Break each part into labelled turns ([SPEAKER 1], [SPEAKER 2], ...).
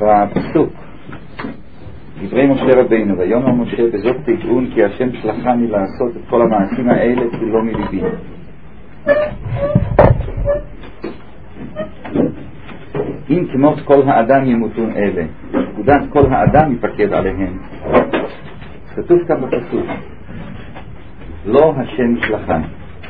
[SPEAKER 1] בפסוק דברי משה רבינו, ויאמר משה בזאת תדעון כי השם שלחני לעשות את כל המעשים האלה כי לא מליבי. אם כמות כל האדם ימותון אלה, פקודת כל האדם יפקד עליהם. כתוב כאן בפסוק לא השם שלחני.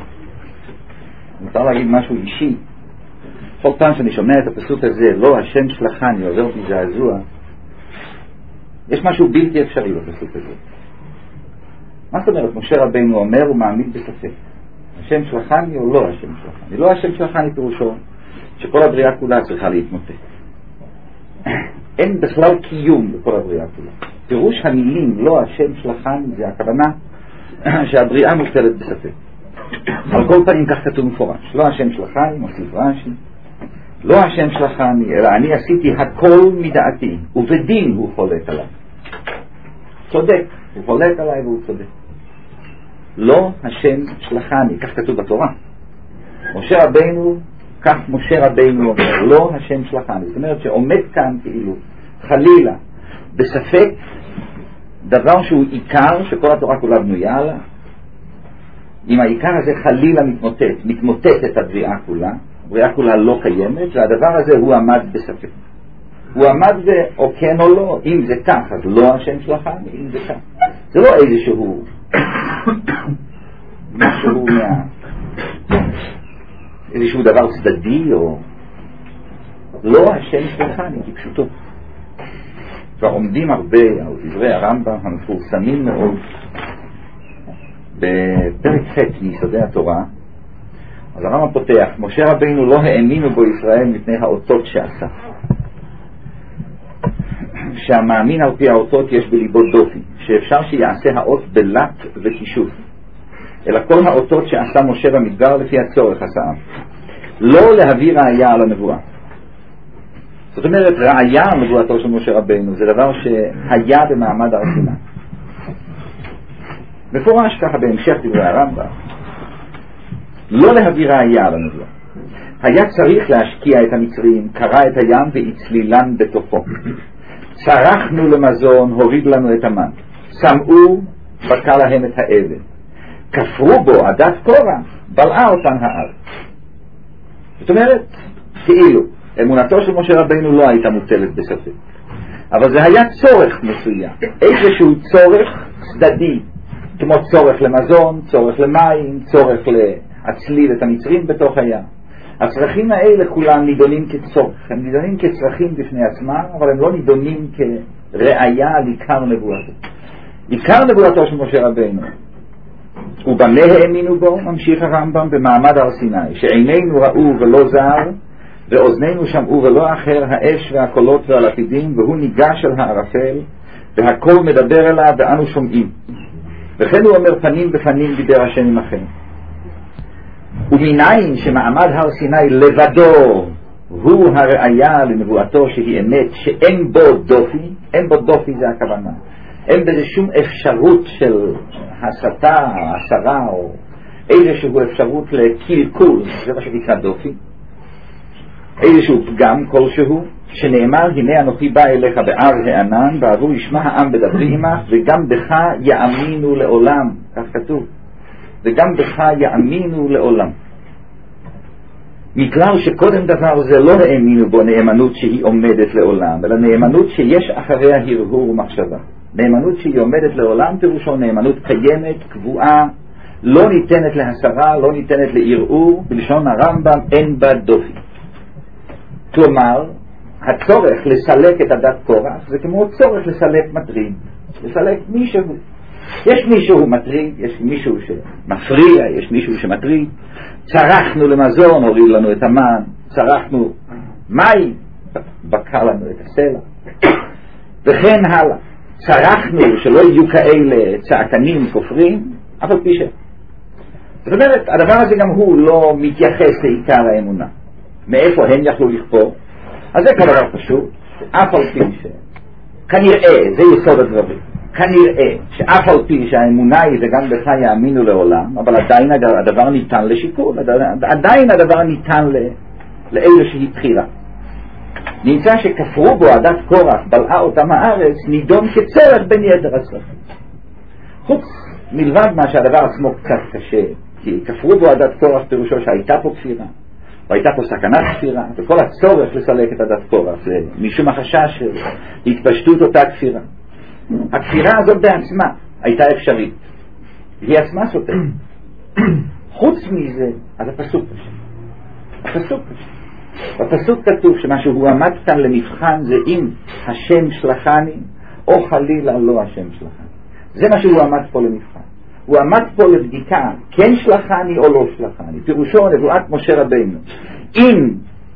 [SPEAKER 1] מותר להגיד משהו אישי. כל פעם שאני שומע את הפסוק הזה לא השם שלחני עובר בי זעזוע, יש משהו בלתי אפשרי בפסוק הזה. מה זאת אומרת? משה רבינו אומר ומעמיד בספק השם שלחני או לא השם שלחני. לא השם שלחני פירושו שכל הבריאה כולה צריכה להתמוטט. אין בכלל קיום בכל הבריאה כולה. פירוש המילים לא השם שלחני זה הכוונה שהבריאה מוטלת בספק. על כל פנים כך כתוב מפורש לא השם שלחני, מוסיף רש"י לא השם שלחני אלא אני עשיתי הכל מדעתי ובדין הוא חולק עליי. צודק, הוא חולק עליי והוא צודק. לא השם שלחני, כך כתוב בתורה. משה רבינו, כך משה רבינו אומר לא השם שלחני. זאת אומרת שעומד כאן כאילו חלילה בספק דבר שהוא עיקר שכל התורה כולה בנויה עליו. אם העיקר הזה חלילה מתמוטטת הבריאה כולה, הבריאה כולה לא קיימת, והדבר הזה הוא עמד בספק. הוא עמד או כן או לא. אם זה כך אז לא השם שלחני, אם זה כך זה לא איזשהו משהו איזשהו דבר צדדי או לא השם שלחני כפשוטו. כבר עומדים הרבה על דברי הרמב"ם המפורסמים מאוד בפרק ח' מיסודי התורה. אז הרמב"ם פותח משה רבינו לא האמינו בו ישראל מפני האותות שעשה. שהמאמין על פי האותות יש בליבו דופי שאפשר שיעשה האות בלט וכישוף, אלא כל האותות שעשה משה במדבר לפי הצורך עשה, לא להביא ראיה על הנבואה. זאת אומרת ראיה על נבואתו של משה רבינו זה דבר שהיה במעמד הר סיני. מפורש ככה בהמשך דברי הרמב"ם לא להביא ראיה על הנבואה. היה צריך להשקיע את המצרים, קרע את הים והצלילן בתוכו. צרחנו למזון, הוריד לנו את המן. שמעו, בקע להם את האבן. כפרו בו עדת קורח, בלעה אותן הארץ. זאת אומרת, כאילו, אמונתו של משה רבינו לא הייתה מוטלת בספק. אבל זה היה צורך מסוים. איזשהו צורך צדדי, כמו צורך למזון, צורך למים, צורך להצליל את המצרים בתוך הים. הצרכים האלה כולם נידונים כצורך, הם נידונים כצרכים בפני עצמם, אבל הם לא נידונים כראיה על עיקר נבואתו. עיקר נבואתו של משה רבינו, ובמה האמינו בו, ממשיך הרמב"ם, במעמד הר סיני, שעינינו ראו ולא זר, ואוזנינו שמעו ולא אחר, האש והקולות והלפידים, והוא ניגש אל הערפל, והכל מדבר אליו ואנו שומעים. וכן הוא אומר פנים בפנים דיבר השם עמכם. ומניין שמעמד הר סיני לבדו הוא הראיה לנבואתו שהיא אמת, שאין בו דופי. אין בו דופי זה הכוונה, אין בזה שום אפשרות של הסתה, הסרה או איזשהו אפשרות לקלקול, זה מה שנקרא דופי, איזשהו פגם כלשהו, שנאמר הנה אנוכי בא אליך בער הענן בעבור ישמע העם בדברי עמך וגם בך יאמינו לעולם. כך כתוב, וגם בך יאמינו לעולם. מכלל שקודם דבר זה לא האמינו בו נאמנות שהיא עומדת לעולם, אלא נאמנות שיש אחריה הרהור ומחשבה. נאמנות שהיא עומדת לעולם פירושו נאמנות קיימת, קבועה, לא ניתנת להסרה, לא ניתנת לערעור. בלשון הרמב"ם אין בה דופי. כלומר הצורך לסלק את עדת קורח זה כמו צורך לסלק מטריד, לסלק מישהו. יש מישהו מטריד, יש מישהו שמפריע, יש מישהו שמטריד. צרחנו למזון, הוריד לנו את המן. צרחנו מים, בקע לנו את הסלע, וכן הלאה. צרחנו שלא יהיו כאלה צעקנים כופרים, אבל פי שם. זאת אומרת, הדבר הזה גם הוא לא מתייחס לעיקר האמונה. מאיפה הם יכלו לכפור? אז זה כדבר פשוט, אף על פי כנראה, זה יסוד הדברים, כנראה שאף על פי שהאמונה היא וגם בך יאמינו לעולם, אבל עדיין הדבר ניתן לשיקול, עדיין הדבר ניתן לאיזושהי בחירה. נמצא שכפרו בו עדת קורח בלעה אותם הארץ, נידון כצורך בין יתר הצרכים. חוץ מלבד מה שהדבר עצמו קצת קשה, כי כפרו בו עדת קורח פירושו שהייתה פה כפירה, והייתה פה סכנת כפירה, וכל הצורך לסלק את עדת קורח זה משום החשש של התפשטות אותה כפירה. הכפירה הזאת בעצמה הייתה אפשרית, היא עצמה סותרת. חוץ מזה, אז הפסוק בפסוק כתוב שמה שהוא עמד כאן למבחן זה אם השם שלחני או חלילה לא השם שלחני. זה מה שהוא עמד פה למבחן. הוא עמד פה לבדיקה כן שלחני או לא שלחני. פירושו נבואת משה רבינו, אם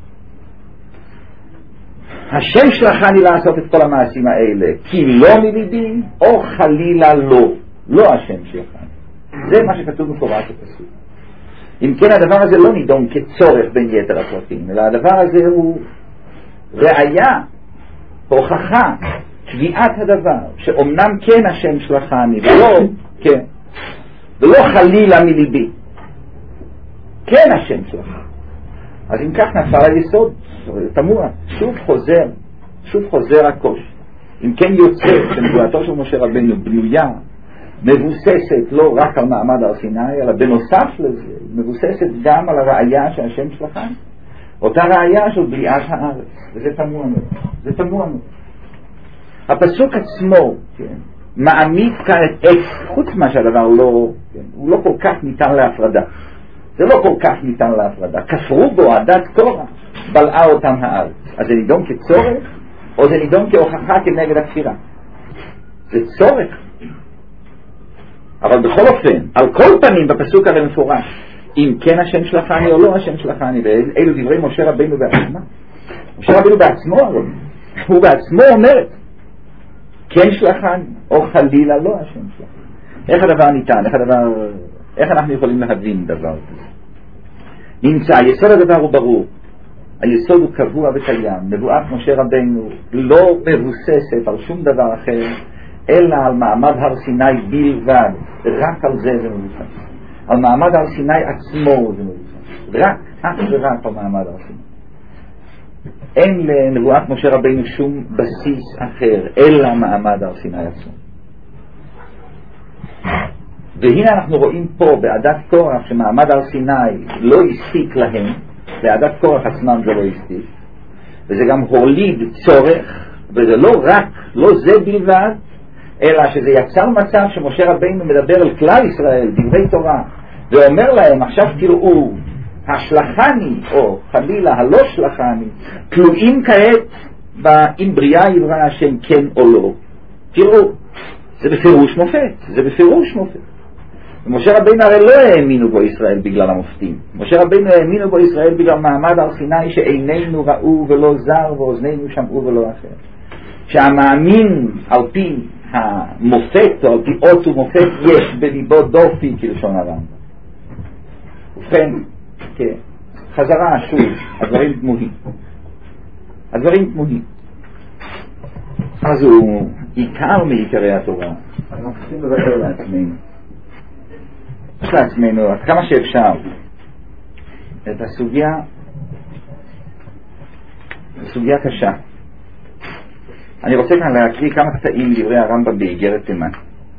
[SPEAKER 1] השם שלחני לעשות את כל המעשים האלה כי לא מליבי, או חלילה לא השם שלחני. זה מה שכתוב מפורש בפסוק. אם כן הדבר הזה לא נידון כצורך בין יתר הפרטים, אלא הדבר הזה הוא ראיה, הוכחה, קביעת הדבר, שאומנם כן השם שלחני ולא חלילה מליבי, כן השם שלחני. אז אם כך נפל היסוד, תמוה, שוב חוזר הקושי. אם כן יוצא שנבואתו של משה רבינו בנויה, מבוססת לא רק על מעמד הר סיני, אלא בנוסף לזה, מבוססת גם על הראיה שהשם שלחני, אותה ראיה של בליעת הארץ, וזה תמוה מאוד. הפסוק עצמו, כן, מעמיד כאן את חוץ מה שהדבר הוא לא כל כך ניתן להפרדה. זה לא כל כך ניתן להפרדה. כפרו בו עדת קורח, בלעה אותם הארץ. אז זה נידון כצורך, או זה נידון כהוכחה כנגד הכפירה? זה צורך. אבל בכל אופן, על כל פנים בפסוק הרי מפורש, אם כן השם שלחני או לא השם שלחני, ואלו דברי משה רבינו בעצמו. משה רבינו בעצמו, הוא בעצמו אומרת, כן שלחני או חלילה לא השם שלחני. איך הדבר ניתן? איך אנחנו יכולים להבין דבר כזה? נמצא, יסוד הדבר הוא ברור. היסוד הוא קבוע וקיים. נבואת משה רבינו לא מבוססת על שום דבר אחר, אלא על מעמד הר סיני בלבד. רק על זה מבוסס. על מעמד הר סיני עצמו זה מבוסס. רק על מעמד הר סיני. אין לנבואת משה רבינו שום בסיס אחר, אלא מעמד הר סיני עצמו. והנה אנחנו רואים פה בעדת קורח שמעמד הר סיני לא הספיק להם, בעדת קורח עצמם זה לא הספיק, וזה גם הוליד צורך, וזה לא זה בלבד, אלא שזה יצר מצב שמשה רבינו מדבר על כלל ישראל, דברי תורה, ואומר להם עכשיו תראו, השלחני או חלילה הלא שלחני תלויים כעת אם בריאה יברא השם כן או לא. תראו, זה בפירוש מופת. ומשה רבינו הרי לא האמינו בו ישראל בגלל המופתים. משה רבינו האמינו בו ישראל בגלל מעמד הר סיני שעינינו ראו ולא זר ואוזנינו שמעו ולא אחר. שהמאמין על פי המופת או על פי אות ומופת יש בליבו דופי כלשון הרמב"ם. ובכן, חזרה שוב, הדברים תמוהים. אז הוא עיקר מעיקרי התורה. אנחנו צריכים לבקר לעצמנו עד כמה שאפשר את הסוגיה קשה. אני רוצה כאן להקריא כמה קטעים דברי הרמב"ם באיגרת תימן.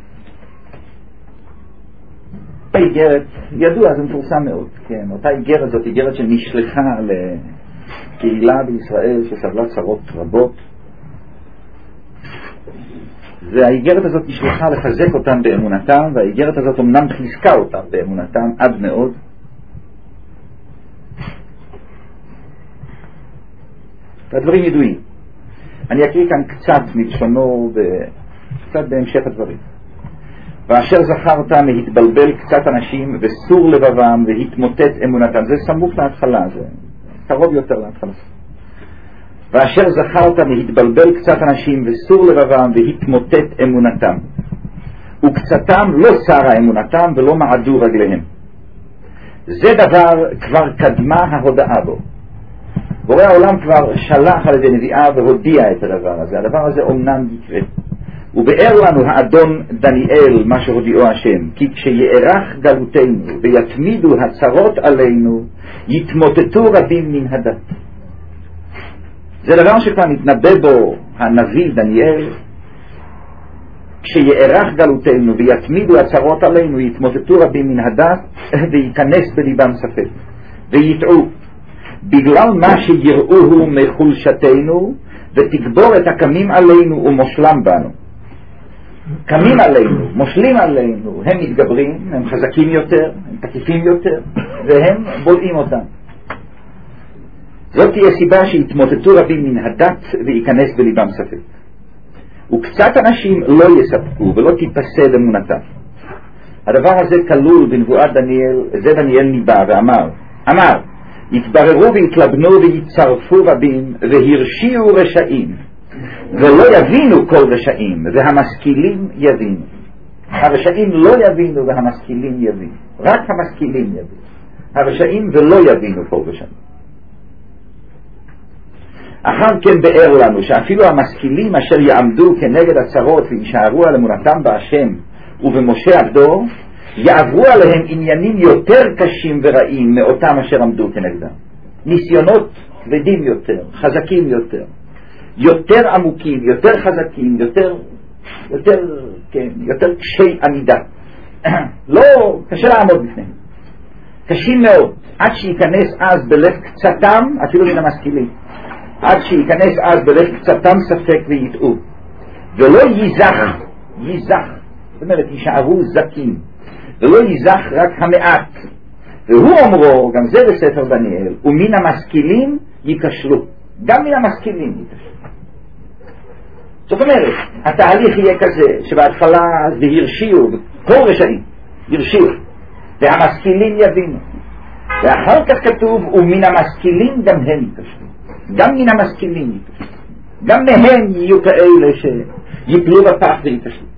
[SPEAKER 1] איגרת ידוע, זה מפורסם מאוד, כן. אותה איגרת זאת איגרת שנשלחה לקהילה בישראל שסבלה צרות רבות, והאיגרת הזאת נשלחה לחזק אותם באמונתם, והאיגרת הזאת אמנם חיזקה אותם באמונתם עד מאוד. והדברים ידועים. אני אקריא כאן קצת מלשונו קצת בהמשך הדברים. ואשר זכרת מהתבלבל קצת אנשים וסור לבבם והתמוטט אמונתם. זה סמוך להתחלה, זה קרוב יותר להתחלה. ואשר זכרת מהתבלבל קצת אנשים וסור לבבם והתמוטט אמונתם, וקצתם לא סרה אמונתם ולא מעדו רגליהם. זה דבר כבר קדמה ההודעה בו. בורא העולם כבר שלח על ידי נביאה והודיע את הדבר הזה. הדבר הזה אומנם יקרה. ובאר לנו האדון דניאל מה שהודיעו השם, כי כשיערך גלותנו ויתמידו הצרות עלינו יתמוטטו רבים מן הדת. זה דבר שכבר מתנבא בו הנביא דניאל, כשיערך גלותנו ויתמידו הצרות עלינו, יתמוטטו רבים מן הדת וייכנס בליבם ספק ויטעו, בגלל מה שיראוהו מחולשתנו, ותגבור את הקמים עלינו ומושלם בנו. קמים עלינו, מושלים עלינו, הם מתגברים, הם חזקים יותר, הם תקיפים יותר, והם בולעים אותם. זאת תהיה סיבה שיתמוטטו רבים מן הדת וייכנס בליבם ספק. וקצת אנשים לא יספקו ולא תיפסד אמונתם. הדבר הזה כלול בנבואת דניאל. זה דניאל ניבא ואמר, יתבררו ויתלבנו ויצרפו רבים והרשיעו רשעים ולא יבינו כל רשעים והמשכילים יבינו. הרשעים לא יבינו והמשכילים יבינו, רק המשכילים יבינו. הרשעים ולא יבינו כל רשעים. אחר כן באר לנו שאפילו המשכילים אשר יעמדו כנגד הצרות וישארו על אמונתם בהשם ובמשה עבדו, יעברו עליהם עניינים יותר קשים ורעים מאותם אשר עמדו כנגדם. ניסיונות כבדים יותר, חזקים יותר, יותר עמוקים, יותר חזקים, יותר קשי עמידה. לא, קשה לעמוד בפניהם. קשים מאוד, עד שיכנס אז בלב קצתם, אפילו מן המשכילים, עד שיכנס אז בלב קצתם ספק ויטעו, ולא ייזך, זאת אומרת יישארו זקים, ולא ייזך רק המעט. והוא אומרו, גם זה בספר דניאל, ומן המשכילים ייכשלו, גם מן המשכילים ייכשלו. זאת אומרת, התהליך יהיה כזה שבהתחלה זה הרשיעו, כל רשעים הרשיעו, והמשכילים יבינו, ואחר כך כתוב ומן המשכילים גם הם ייכשלו, גם מן המשכילים ייכשלו, גם מהם יהיו כאלה שיפלו בפח וייכשלו.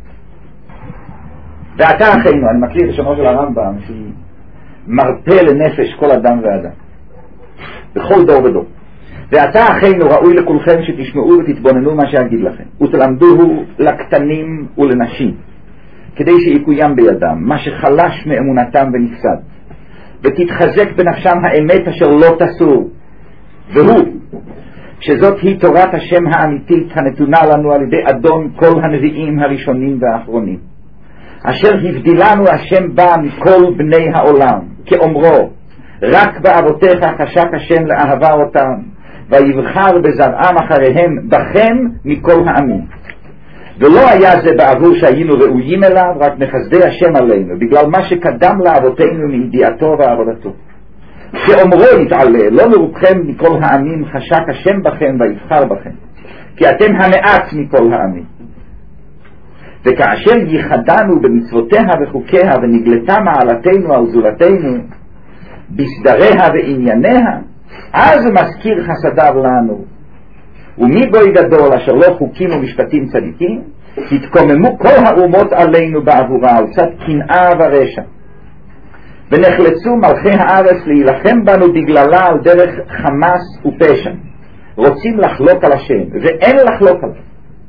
[SPEAKER 1] ועתה אחינו, אני מקריא את לשונו של הרמב"ם, שהיא מרפא לנפש כל אדם ואדם בכל דור ודור. ועתה אחינו, ראוי לכולכם שתשמעו ותתבוננו מה שאגיד לכם, ותלמדוהו לקטנים ולנשים, כדי שיקוים בידם מה שחלש מאמונתם ונפסד, ותתחזק בנפשם האמת אשר לא תסור, והוא שזאת היא תורת השם האמיתית הנתונה לנו על ידי אדון כל הנביאים הראשונים והאחרונים, אשר הבדילנו השם בה מכל בני העולם, כאומרו רק באבותיך חשק השם לאהבה אותם, ויבחר בזרעם אחריהם בכם מכל העמים. ולא היה זה בעבור שהיינו ראויים אליו, רק מחסדי השם עלינו, בגלל מה שקדם לאבותינו מידיעתו ועבודתו. כאומרו יתעלה, לא לרובכם מכל העמים חשק השם בכם ויבחר בכם, כי אתם המעט מכל העמים. וכאשר ייחדנו במצוותיה וחוקיה ונגלתה מעלתנו על זולתנו בסדריה וענייניה, אז הוא מזכיר חסדיו לנו. ומי גוי גדול אשר לא חוקים ומשפטים צדיקים, התקוממו כל האומות עלינו בעבורה על צד קנאה ורשע, ונחלצו מלכי הארץ להילחם בנו בגללה על דרך חמאס ופשע, רוצים לחלוק על השם ואין לחלוק עליו.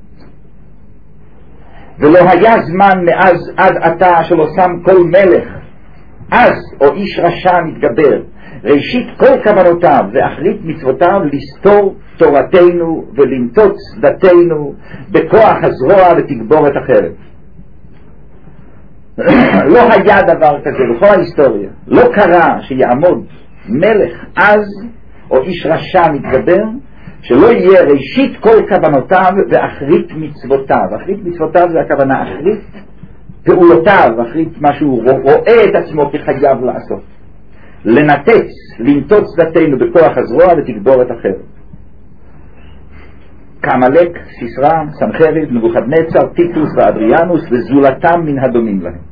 [SPEAKER 1] ולא היה זמן מאז עד עתה שלא שם כל מלך אז או איש רשע מתגבר ראשית כל כוונותיו ואחרית מצוותיו לסתור תורתנו ולנטוץ דתנו בכוח הזרוע ותגבורת אחרת. לא היה דבר כזה בכל ההיסטוריה, לא קרה שיעמוד מלך אז או איש רשע מתגבר שלא יהיה ראשית כל כוונותיו ואחרית מצוותיו. אחרית מצוותיו זה הכוונה אחרית פעולותיו, אחרית מה שהוא רואה את עצמו כחייב לעשות, לנתץ, לנטוץ דתנו בכוח הזרוע ותגבורת אחרת. כעמלק, סיסרא, סנחריב, נבוכדנצר, טיטוס ואדריאנוס וזולתם מן הדומים להם.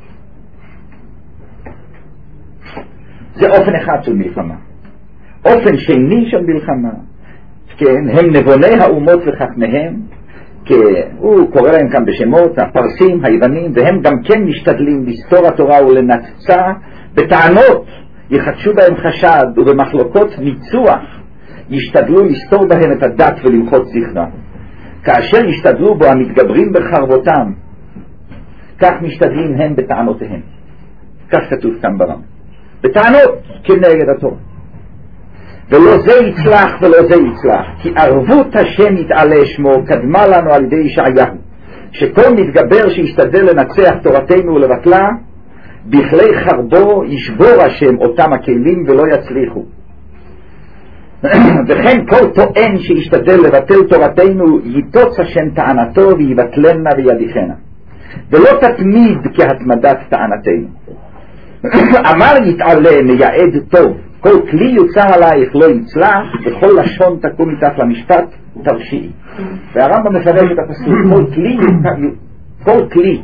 [SPEAKER 1] זה אופן אחד של מלחמה. אופן שני של מלחמה, כן, הם נבוני האומות וחכמיהם, הוא קורא להם כאן בשמות, הפרסים, היוונים, והם גם כן משתדלים לסתור התורה ולנצצה בטענות, יחדשו בהם חשד, ובמחלוקות ניצוח ישתדלו לסתור בהם את הדת ולמחות זכרם. כאשר ישתדלו בו המתגברים בחרבותם, כך משתדלים הם בטענותיהם. כך כתוב כאן ברם, בטענות כנגד התורה. ולא זה יצלח ולא זה יצלח, כי ערבות השם יתעלה שמו קדמה לנו על ידי ישעיהו, שכל מתגבר שישתדל לנצח תורתנו ולבטלה, בכלי חרבו ישבור השם אותם הכלים ולא יצליחו. וכן כל טוען שישתדל לבטל תורתנו ייטוץ השם טענתו ויבטלנה וידיחנה, ולא תתמיד כהתמדת טענתנו. אמר יתעלה מייעד טוב, כל כלי יוצר עלייך לא יצלח, וכל לשון תקום איתך למשפט תרשיעי. והרמב"ם מפרש את הפסוק, כל כלי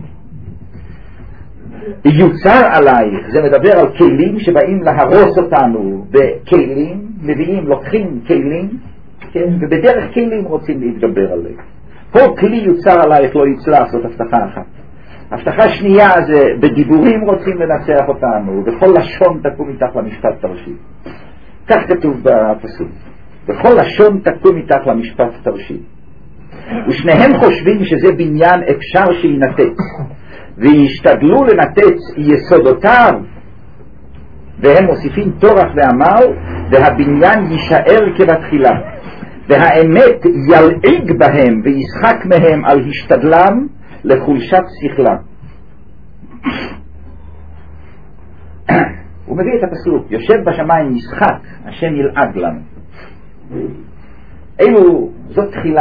[SPEAKER 1] יוצר עלייך, זה מדבר על כלים שבאים להרוס אותנו בכלים, לוקחים כלים, כן? ובדרך כלים רוצים להתגבר עליהם. כל כלי יוצר עלייך לא יצלח, זאת הבטחה אחת. הבטחה שנייה זה בדיבורים רוצים לנצח אותנו, וכל לשון תקום איתך למשפט תרשיעי. כך כתוב בפסוק, וכל לשון תקום איתך למשפט תרשיעי. ושניהם חושבים שזה בניין אפשר שינתץ, וישתדלו לנתץ יסודותיו, והם מוסיפים תורח ואמר, והבניין יישאר כבתחילה, והאמת ילעיג בהם וישחק מהם על השתדלם לחולשת שכלם. הוא מביא את הפסוק, יושב בשמיים משחק, השם ילעג לנו. זאת תחילה,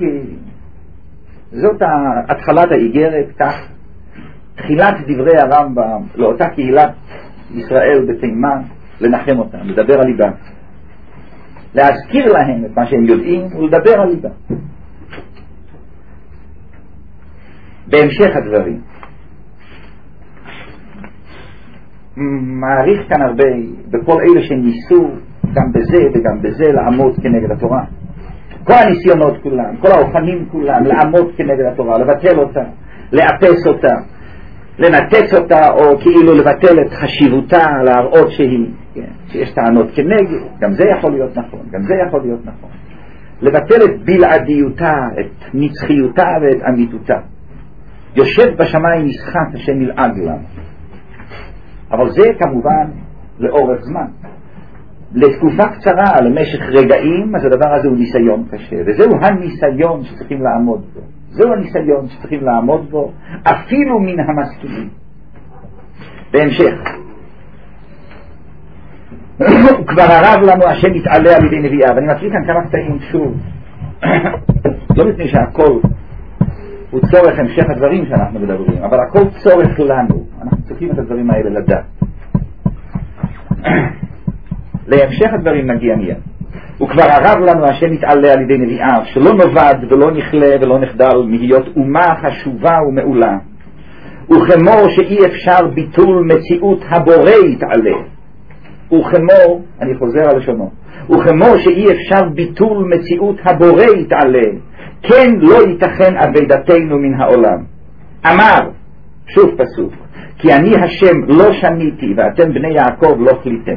[SPEAKER 1] זאת התחלת האיגרת, כך תחילת דברי הרמב"ם לאותה קהילת ישראל בתימן, לנחם אותם, לדבר על ליבה, להזכיר להם את מה שהם יודעים ולדבר על ליבה. בהמשך הדברים מעריך כאן הרבה בכל אלה שניסו גם בזה וגם בזה לעמוד כנגד התורה, כל הניסיונות כולם, כל האופנים כולם לעמוד כנגד התורה, לבטל אותה, לאפס אותה, לנתץ אותה, או כאילו לבטל את חשיבותה, להראות שיש טענות כנגד. גם זה יכול להיות נכון, גם זה יכול להיות נכון. לבטל את בלעדיותה, את נצחיותה ואת אמיתותה. יושב בשמיים משחק, השם ילעג לנו. אבל זה כמובן לאורך זמן. לתקופה קצרה, למשך רגעים, אז הדבר הזה הוא ניסיון קשה, וזהו הניסיון שצריכים לעמוד בו. זהו הניסיון שצריכים לעמוד בו, אפילו מן המשכילים. בהמשך, הוא כבר הרב לנו השם יתעלה על ידי נביאה, ואני מקריא כאן כמה קטעים שוב, לא מפני שהכל הוא צורך המשך הדברים שאנחנו מדברים, אבל הכל צורך לנו, אנחנו צריכים את הדברים האלה לדעת. להמשך הדברים נגיע מיד. וכבר הרב לנו השם יתעלה על ידי נביאיו, שלא נובד ולא נכלה ולא נחדל מהיות אומה חשובה ומעולה, וכמו שאי אפשר ביטול מציאות הבורא יתעלה, וכמו, אני חוזר על לשונו, וכמו שאי אפשר ביטול מציאות הבורא יתעלה, כן לא ייתכן עבדתנו מן העולם. אמר, שוב פסוק, כי אני השם לא שניתי ואתם בני יעקב לא חליתם.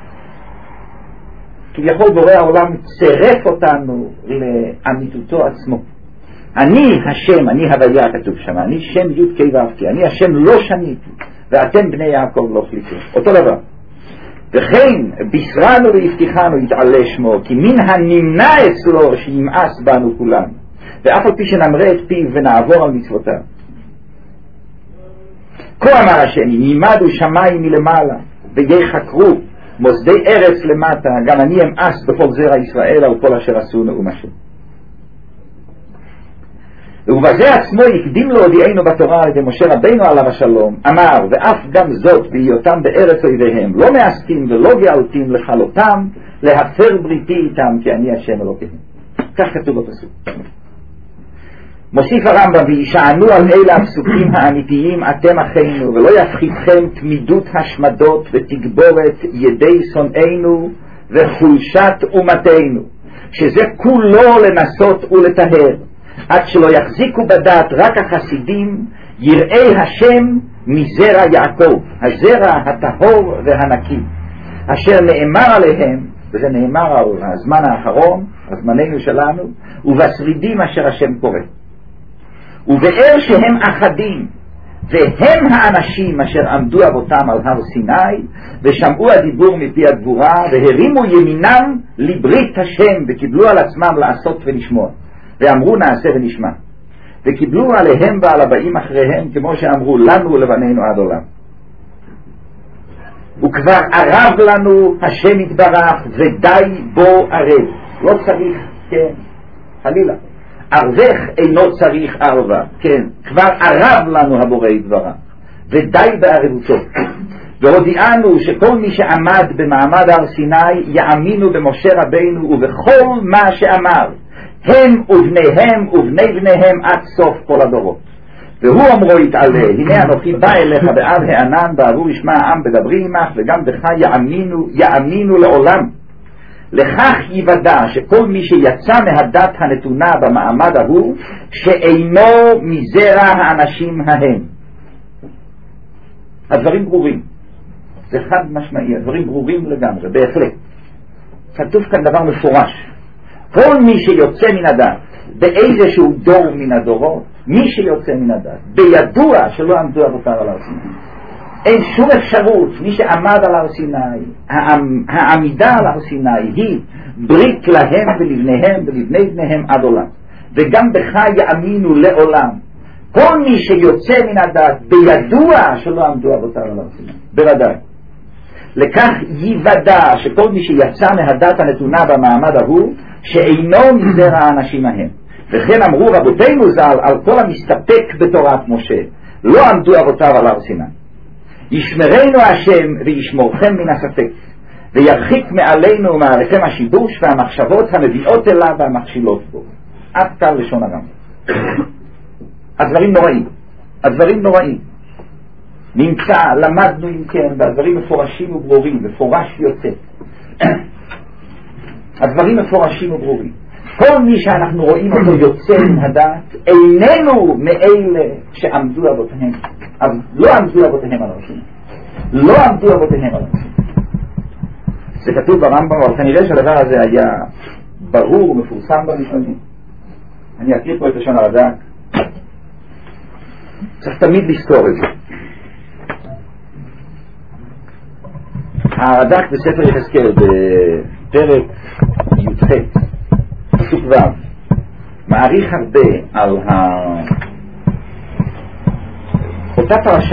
[SPEAKER 1] כביכול בורא העולם צירף אותנו לאמיתותו עצמו. אני השם, אני הוויה כתוב שם, אני שם י' כ' ו' כ', אני השם לא שניתי ואתם בני יעקב לא חליתם. אותו דבר. וכן בישרנו והבטיחנו יתעלה שמו, כי מן הנמנע אצלו שימאס בנו כולם, ואף על פי שנמרה את פיו ונעבור על מצוותיו. כה אמר השם, נימדו שמיים מלמעלה ויחקרו מוסדי ארץ למטה, גם אני אמאס בכל זרע ישראל על כל אשר עשו נאום השם. ובזה עצמו הקדים להודיענו בתורה על ידי משה רבינו עליו השלום, אמר, ואף גם זאת בהיותם בארץ אויביהם לא מאסתים ולא גאלתים לכלותם, להפר בריתי איתם, כי אני השם אלוקיהם. כך כתוב בפסוק. מוסיף הרמב"ם, וישענו על אלה הפסוקים האמיתיים אתם אחינו, ולא יפחידכם תמידות השמדות ותגבורת ידי שונאינו וחולשת אומתנו, שזה כולו לנסות ולטהר, עד שלא יחזיקו בדעת רק החסידים יראי השם מזרע יעקב, הזרע הטהור והנקי, אשר נאמר עליהם, וזה נאמר על הזמן האחרון, הזמננו שלנו, ובשרידים אשר השם קורא. ובאר שהם אחדים והם האנשים אשר עמדו אבותם על הר סיני ושמעו הדיבור מפי הגבורה והרימו ימינם לברית השם וקיבלו על עצמם לעשות ולשמוע ואמרו נעשה ונשמע וקיבלו עליהם ועל הבאים אחריהם כמו שאמרו לנו ולבנינו עד עולם. וכבר ערב לנו השם יתברך ודי בו ערב. לא צריך, כן, חלילה, ערבך אינו צריך ערבה, כן, כבר ערב לנו הבורא יתברך ודי בערבותו. והודיענו שכל מי שעמד במעמד הר סיני יאמינו במשה רבינו ובכל מה שאמר הם ובניהם ובני בניהם עד סוף כל הדורות. והוא אמרו יתעלה, הנה אנוכי בא אליך בעד הענן בעבור ישמע העם בדברי עמך וגם בך יאמינו לעולם. לכך יוודע שכל מי שיצא מהדת הנתונה במעמד ההוא שאינו מזרע האנשים ההם. הדברים ברורים, זה חד משמעי, הדברים ברורים לגמרי, בהחלט. כתוב כאן דבר מפורש, כל מי שיוצא מן הדת באיזשהו דור מן הדורות, מי שיוצא מן הדת בידוע שלא עמדו אבותיו על הר סיני, אין שום אפשרות. מי שעמד על הר סיני, העמידה על הר סיני היא ברית להם ולבניהם ולבני בניהם עד עולם, וגם בך יאמינו לעולם. כל מי שיוצא מן הדת בידוע שלא עמדו אבותיו על הר סיני, בוודאי. לכך יוודע שכל מי שיצא מהדת הנתונה במעמד ההוא שאינו מזרע האנשים ההם. וכן אמרו רבותינו ז"ל על כל המסתפק בתורת משה לא עמדו אבותיו על הר סיני. ישמרנו השם וישמורכם מן הספק וירחיק מעלינו ומעליכם השיבוש והמחשבות המביאות אליו והמכשילות בו. עד כאן לשון הרמב"ם. הדברים נוראים, הדברים נוראים. נמצא, למדנו אם כן, והדברים מפורשים וברורים, מפורש יוצא. הדברים מפורשים וברורים. כל מי שאנחנו רואים אותו יוצא מן הדת איננו מאלה שעמדו אבותיהם, לא עמדו אבותיהם על הר סיני, לא עמדו אבותיהם על הר סיני. זה כתוב ברמב"ם, אבל כנראה שהדבר הזה היה ברור ומפורסם בראשונים. אני אקריא פה את לשון הרד"ק, צריך תמיד לזכור את זה. הרד"ק בספר יחזקאל בפרק י"ח פסוק ו' מעריך הרבה על אותה פרשה.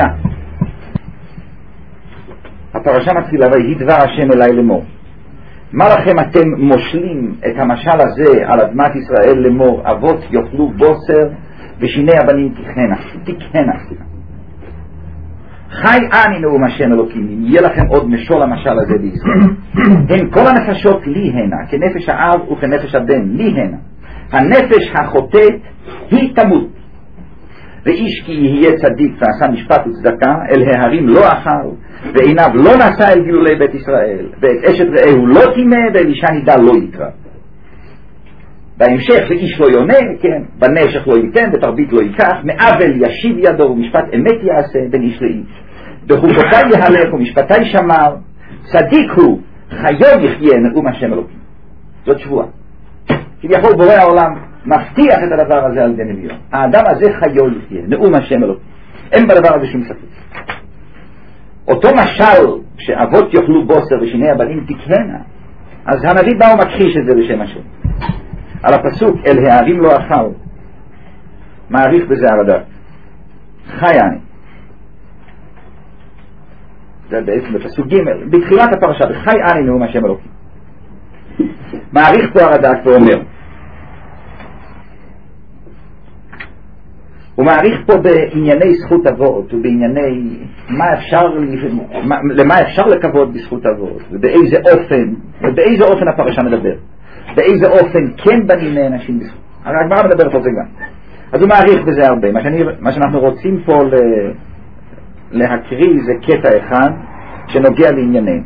[SPEAKER 1] הפרשה מתחילה ויהי דבר השם אליי לאמור, מה לכם אתם מושלים את המשל הזה על אדמת ישראל לאמור, אבות יאכלו בוסר ושיני הבנים תקהנה. חי אני נאום השם אלוקים, אם יהיה לכם עוד משול המשל הזה בישראל. הן כל הנפשות לי הנה, כנפש האב וכנפש הבן לי הנה. הנפש החוטאת היא תמות, ואיש כי יהיה צדיק ועשה משפט וצדקה אל ההרים לא אכל ועיניו לא נשא אל גילולי בית ישראל, ואת אשת רעהו לא תימא ואל אישה נידה לא יקרא. בהמשך ואיש לא יונה, כן, בנשך לא ייתן בתרבית לא ייקח, מעוול ישיב ידו ומשפט אמת יעשה בין איש לאיש, בחוקותי יהלך ומשפטי שמר, צדיק הוא חיו יחיה נאום השם אלוקים. זאת שבועה כביכול בורא העולם מבטיח את הדבר הזה על ידי נביאו. האדם הזה חיו יחיה נאום השם אלוקים, אין בדבר הזה שום ספק. אותו משל שאבות יאכלו בוסר ושיני הבנים תקהנה, אז הנביא בא ומכחיש את זה בשם השם. על הפסוק אל ההרים לא אכל מעריך בזה הרד"ק, חי אני, זה בעצם בפסוק ג' בתחילת הפרשה, חי אני נאום השם אלוקים. מעריך פה הרד"ק ואומר, הוא מעריך פה בענייני זכות אבות ובענייני למה אפשר לקוות בזכות אבות ובאיזה אופן הפרשה מדבר, באיזה אופן כן בנים לאנשים בזכות. הגמרא מדבר פה זה גם. אז הוא מעריך בזה הרבה. מה שאנחנו רוצים פה להקריא זה קטע אחד שנוגע לענייננו.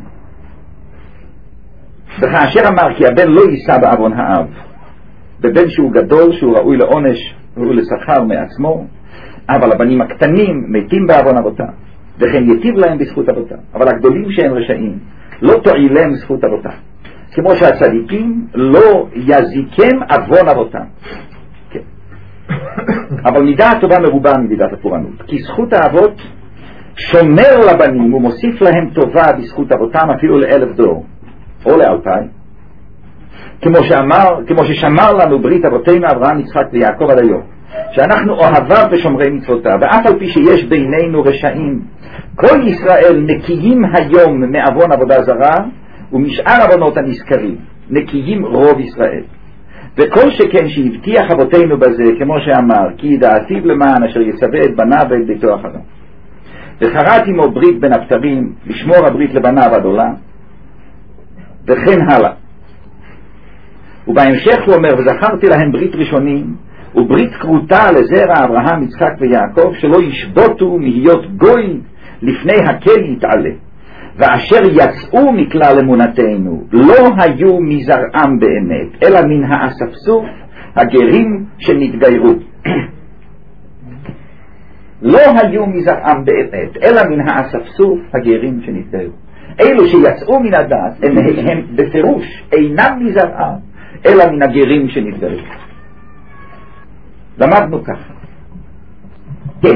[SPEAKER 1] וכאשר אמר כי הבן לא יישא בעוון האב, בבן שהוא גדול, שהוא ראוי לעונש, ראוי לשכר מעצמו, אבל הבנים הקטנים מתים בעוון אבותם, וכן יטיב להם בזכות אבותם. אבל הגדולים שהם רשעים לא תועיל להם זכות אבותם, כמו שהצדיקים לא יזיקם עוון אבותם. כן. אבל מידה הטובה מרובה ממידת הפורענות, כי זכות האבות שומר לבנים ומוסיף להם טובה בזכות אבותם אפילו ל1000 דור או ל2000, כמו ששמר לנו ברית אבותינו אברהם, יצחק ויעקב עד היום, שאנחנו אוהביו ושומרי מצוותיו, ואף על פי שיש בינינו רשעים, כל ישראל נקיים היום מעוון עבודה זרה ומשאר עוונות הנזכרים, נקיים רוב ישראל. וכל שכן שהבטיח אבותינו בזה, כמו שאמר, כי ידעתיו למען אשר יצווה את בניו ואת ביתו אחריו. וחרט עמו ברית בין הבתרים, לשמור הברית לבניו עד עולם, וכן הלאה. ובהמשך הוא אומר, וזכרתי להם ברית ראשונים, וברית קרותה לזרע אברהם, יצחק ויעקב, שלא ישבוטו מהיות גוי לפני הקל יתעלה. ואשר יצאו מכלל אמונתנו לא היו מזרעם באמת, אלא מן האספסוף הגרים שנתגיירו. לא היו מזרעם באמת, אלא מן האספסוף הגרים שנתגיירו. אלו שיצאו מן הדת הם בפירוש אינם מזרעם, אלא מן הגרים שנתגיירו. למדנו ככה. כן,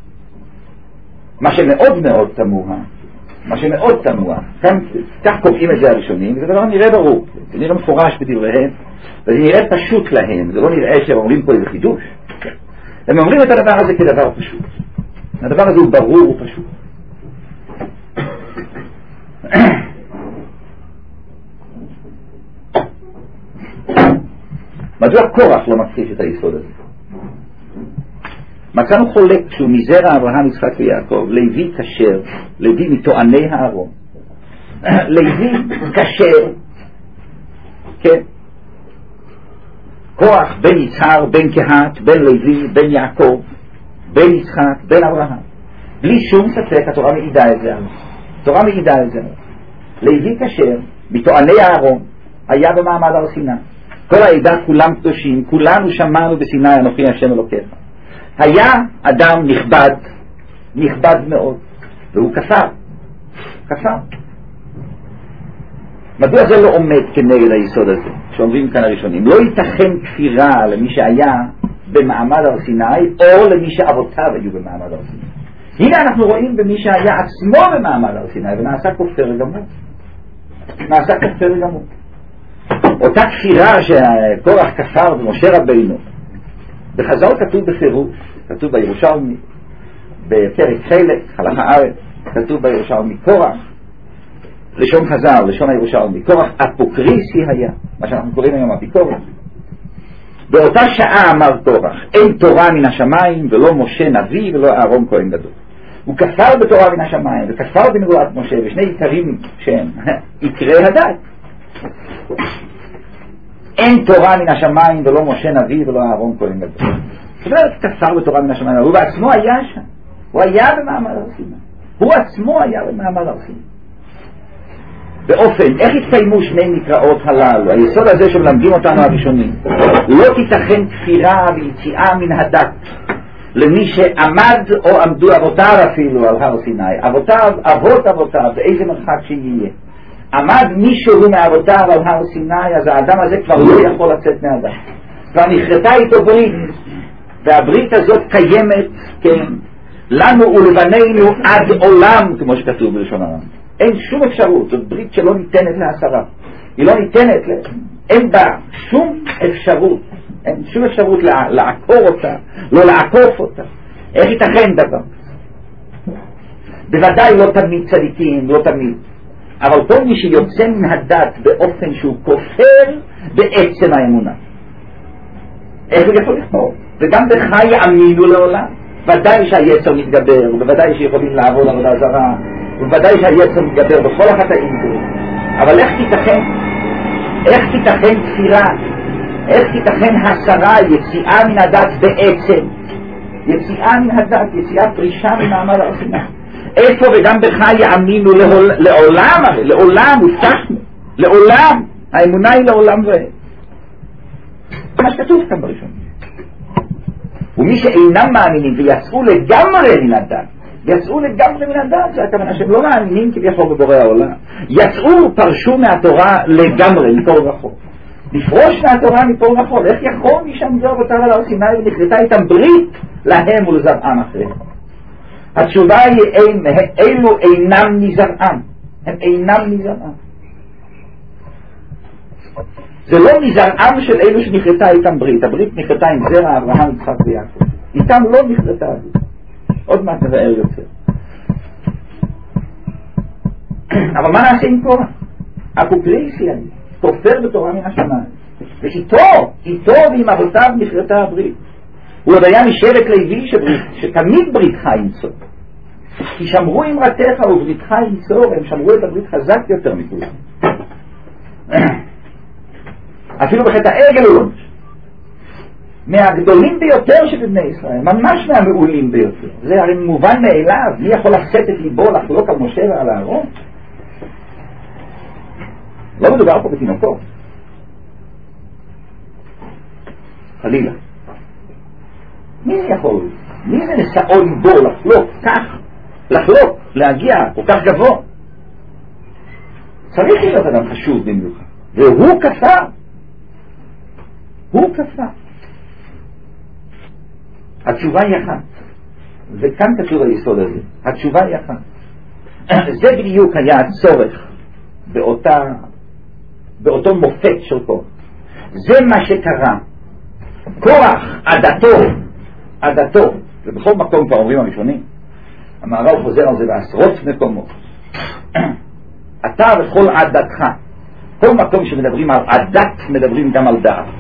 [SPEAKER 1] מה שמאוד מאוד תמוה, כך קובעים את זה הראשונים, וזה דבר נראה ברור, זה נראה מפורש בדבריהם, וזה נראה פשוט להם, זה לא נראה שהם אומרים פה איזה חידוש. הם אומרים את הדבר הזה כדבר פשוט. הדבר הזה הוא ברור ופשוט. מדוע קורח לא מכחיש את היסוד הזה? מצאנו חולק שהוא מזרע אברהם, יצחק ויעקב, לוי כשר, לוי מטועני הארון. לוי כשר, כן. קורח בן יצהר, בן קהת, בן לוי, בן יעקב, בן יצחק, בן אברהם. בלי שום ספק התורה מעידה את זה. לוי כשר, מטועני הארון, היה במעמד הר סיני. כל העדה כולם קדושים, כולנו שמענו בסיני אנוכי השם אלוקיך. היה אדם נכבד מאוד, והוא כפר. מדוע זה לא עומד כנגד היסוד הזה, שאומרים כאן הראשונים? לא ייתכן כפירה למי שהיה במעמד הר סיני, או למי שאבותיו היו במעמד הר סיני. הנה אנחנו רואים במי שהיה עצמו במעמד הר סיני, ונעשה כופר גמור. אותה כפירה שקורח כפר במשה רבינו, בחז"ל כתוב בפירוש, כתוב בירושלמי, בפרק חלק, הלכה הארץ, כתוב בירושלמי, קורח, לשון חז"ל, לשון הירושלמי, קורח אפוקריסי היה, מה שאנחנו קוראים היום אפיקורס. באותה שעה אמר קורח, אין תורה מן השמיים, ולא משה נביא, ולא אהרון כהן גדול. הוא כפר בתורה מן השמיים, וכפר בנבואת משה, ושני עיקרים שהם עיקרי הדת. אין תורה מן השמיים ולא משה נביא ולא אהרון כהן גדול. זאת אומרת, כפר בתורה מן השמיים, הוא בעצמו היה שם, הוא היה במעמד הר סיני, הוא עצמו היה במעמד הר סיני. באופן, איך התקיימו שני מקראות הללו? היסוד הזה שמלמדים אותנו הראשונים, לא תיתכן כפירה ויציאה מן הדת למי שעמד או עמדו אבותיו אפילו על הר סיני, אבות אבותיו, באיזה מרחק שיהיה. עמד מישהו מאבותיו על הר סיני, אז האדם הזה כבר לא יכול לצאת מהדת. כבר נכרתה איתו ברית, והברית הזאת קיימת, כן, לנו ולבנינו עד עולם, כמו שכתוב בלשון הרמב"ם. אין שום אפשרות, זאת ברית שלא ניתנת להסרה. היא לא ניתנת, אין בה שום אפשרות, אין שום אפשרות לעקור אותה, לא לעקוף אותה. איך ייתכן דבר? בוודאי לא תמיד צדיקים, לא תמיד. אבל כל מי שיוצא מן הדת באופן שהוא כופר בעצם האמונה, איך הוא יכול לכפור? וגם בך יאמינו לעולם. ודאי שהיצר מתגבר, ובוודאי שיכולים לעבוד עבודה זרה, ובוודאי שהיצר מתגבר בכל החטאים. אבל איך תיתכן כפירה? איך תיתכן הסרה, יציאה מן הדת בעצם? יציאה מן הדת, יציאה פרישה ממעמד הר סיני. איפה וגם בך יאמינו לעולם, הרי לעולם הובטחנו, לעולם, האמונה היא לעולם ועד. מה שכתוב כאן בראשון. ומי שאינם מאמינים ויצאו לגמרי מן הדת, זה הכוונה שהם לא מאמינים כביכול בבורא העולם, יצאו, פרשו מהתורה לגמרי, מכל רחוק. לפרוש מהתורה מפה וכל. איך יכול משם זו ותר על הר סיני ונכרתה איתם ברית להם ולזרעם אחריהם? התשובה היא אלו אינם מזרעם, הם אינם מזרעם. זה לא מזרעם של אלו שנכרתה איתם ברית. הברית נכרתה עם זרע אברהם, יצחק ויעקב. איתם לא נכרתה. עוד מעט נבאר יותר. אבל מה נעשה עם קורח? הקופליסיה כופר בתורה מן השמיים, ואיתו ועם אבותיו נכרתה הברית. הוא עוד היה משבט לוי שתמיד בריתך ימצוא, כי שמרו אמרתך ובריתך ימצוא. הם שמרו את הברית חזק יותר מכולם. אפילו בחטא העגל הוא לא מהגדולים ביותר של בני ישראל, ממש מהמעולים ביותר. זה הרי מובן מאליו. מי יכול לשאת את ליבו לחלוק על משה ועל אהרון? לא מדובר פה בתינוקות, חלילה. מי יכול? מי זה נשאו ליבו לחלוק כך, לחלוק, להגיע כל כך גבוה? צריך להיות אדם חשוב במיוחד, והוא כפר. הוא כפר. התשובה היא אחת, וכאן כתוב היסוד הזה. התשובה היא אחת. זה בדיוק היה הצורך באותו מופת של קורח. זה מה שקרה. קורח עדתו, ובכל מקום כבר אומרים הראשונים, המערב חוזר על זה בעשרות מקומות. אתה וכל עדתך. כל מקום שמדברים על עדת, מדברים גם על דעת.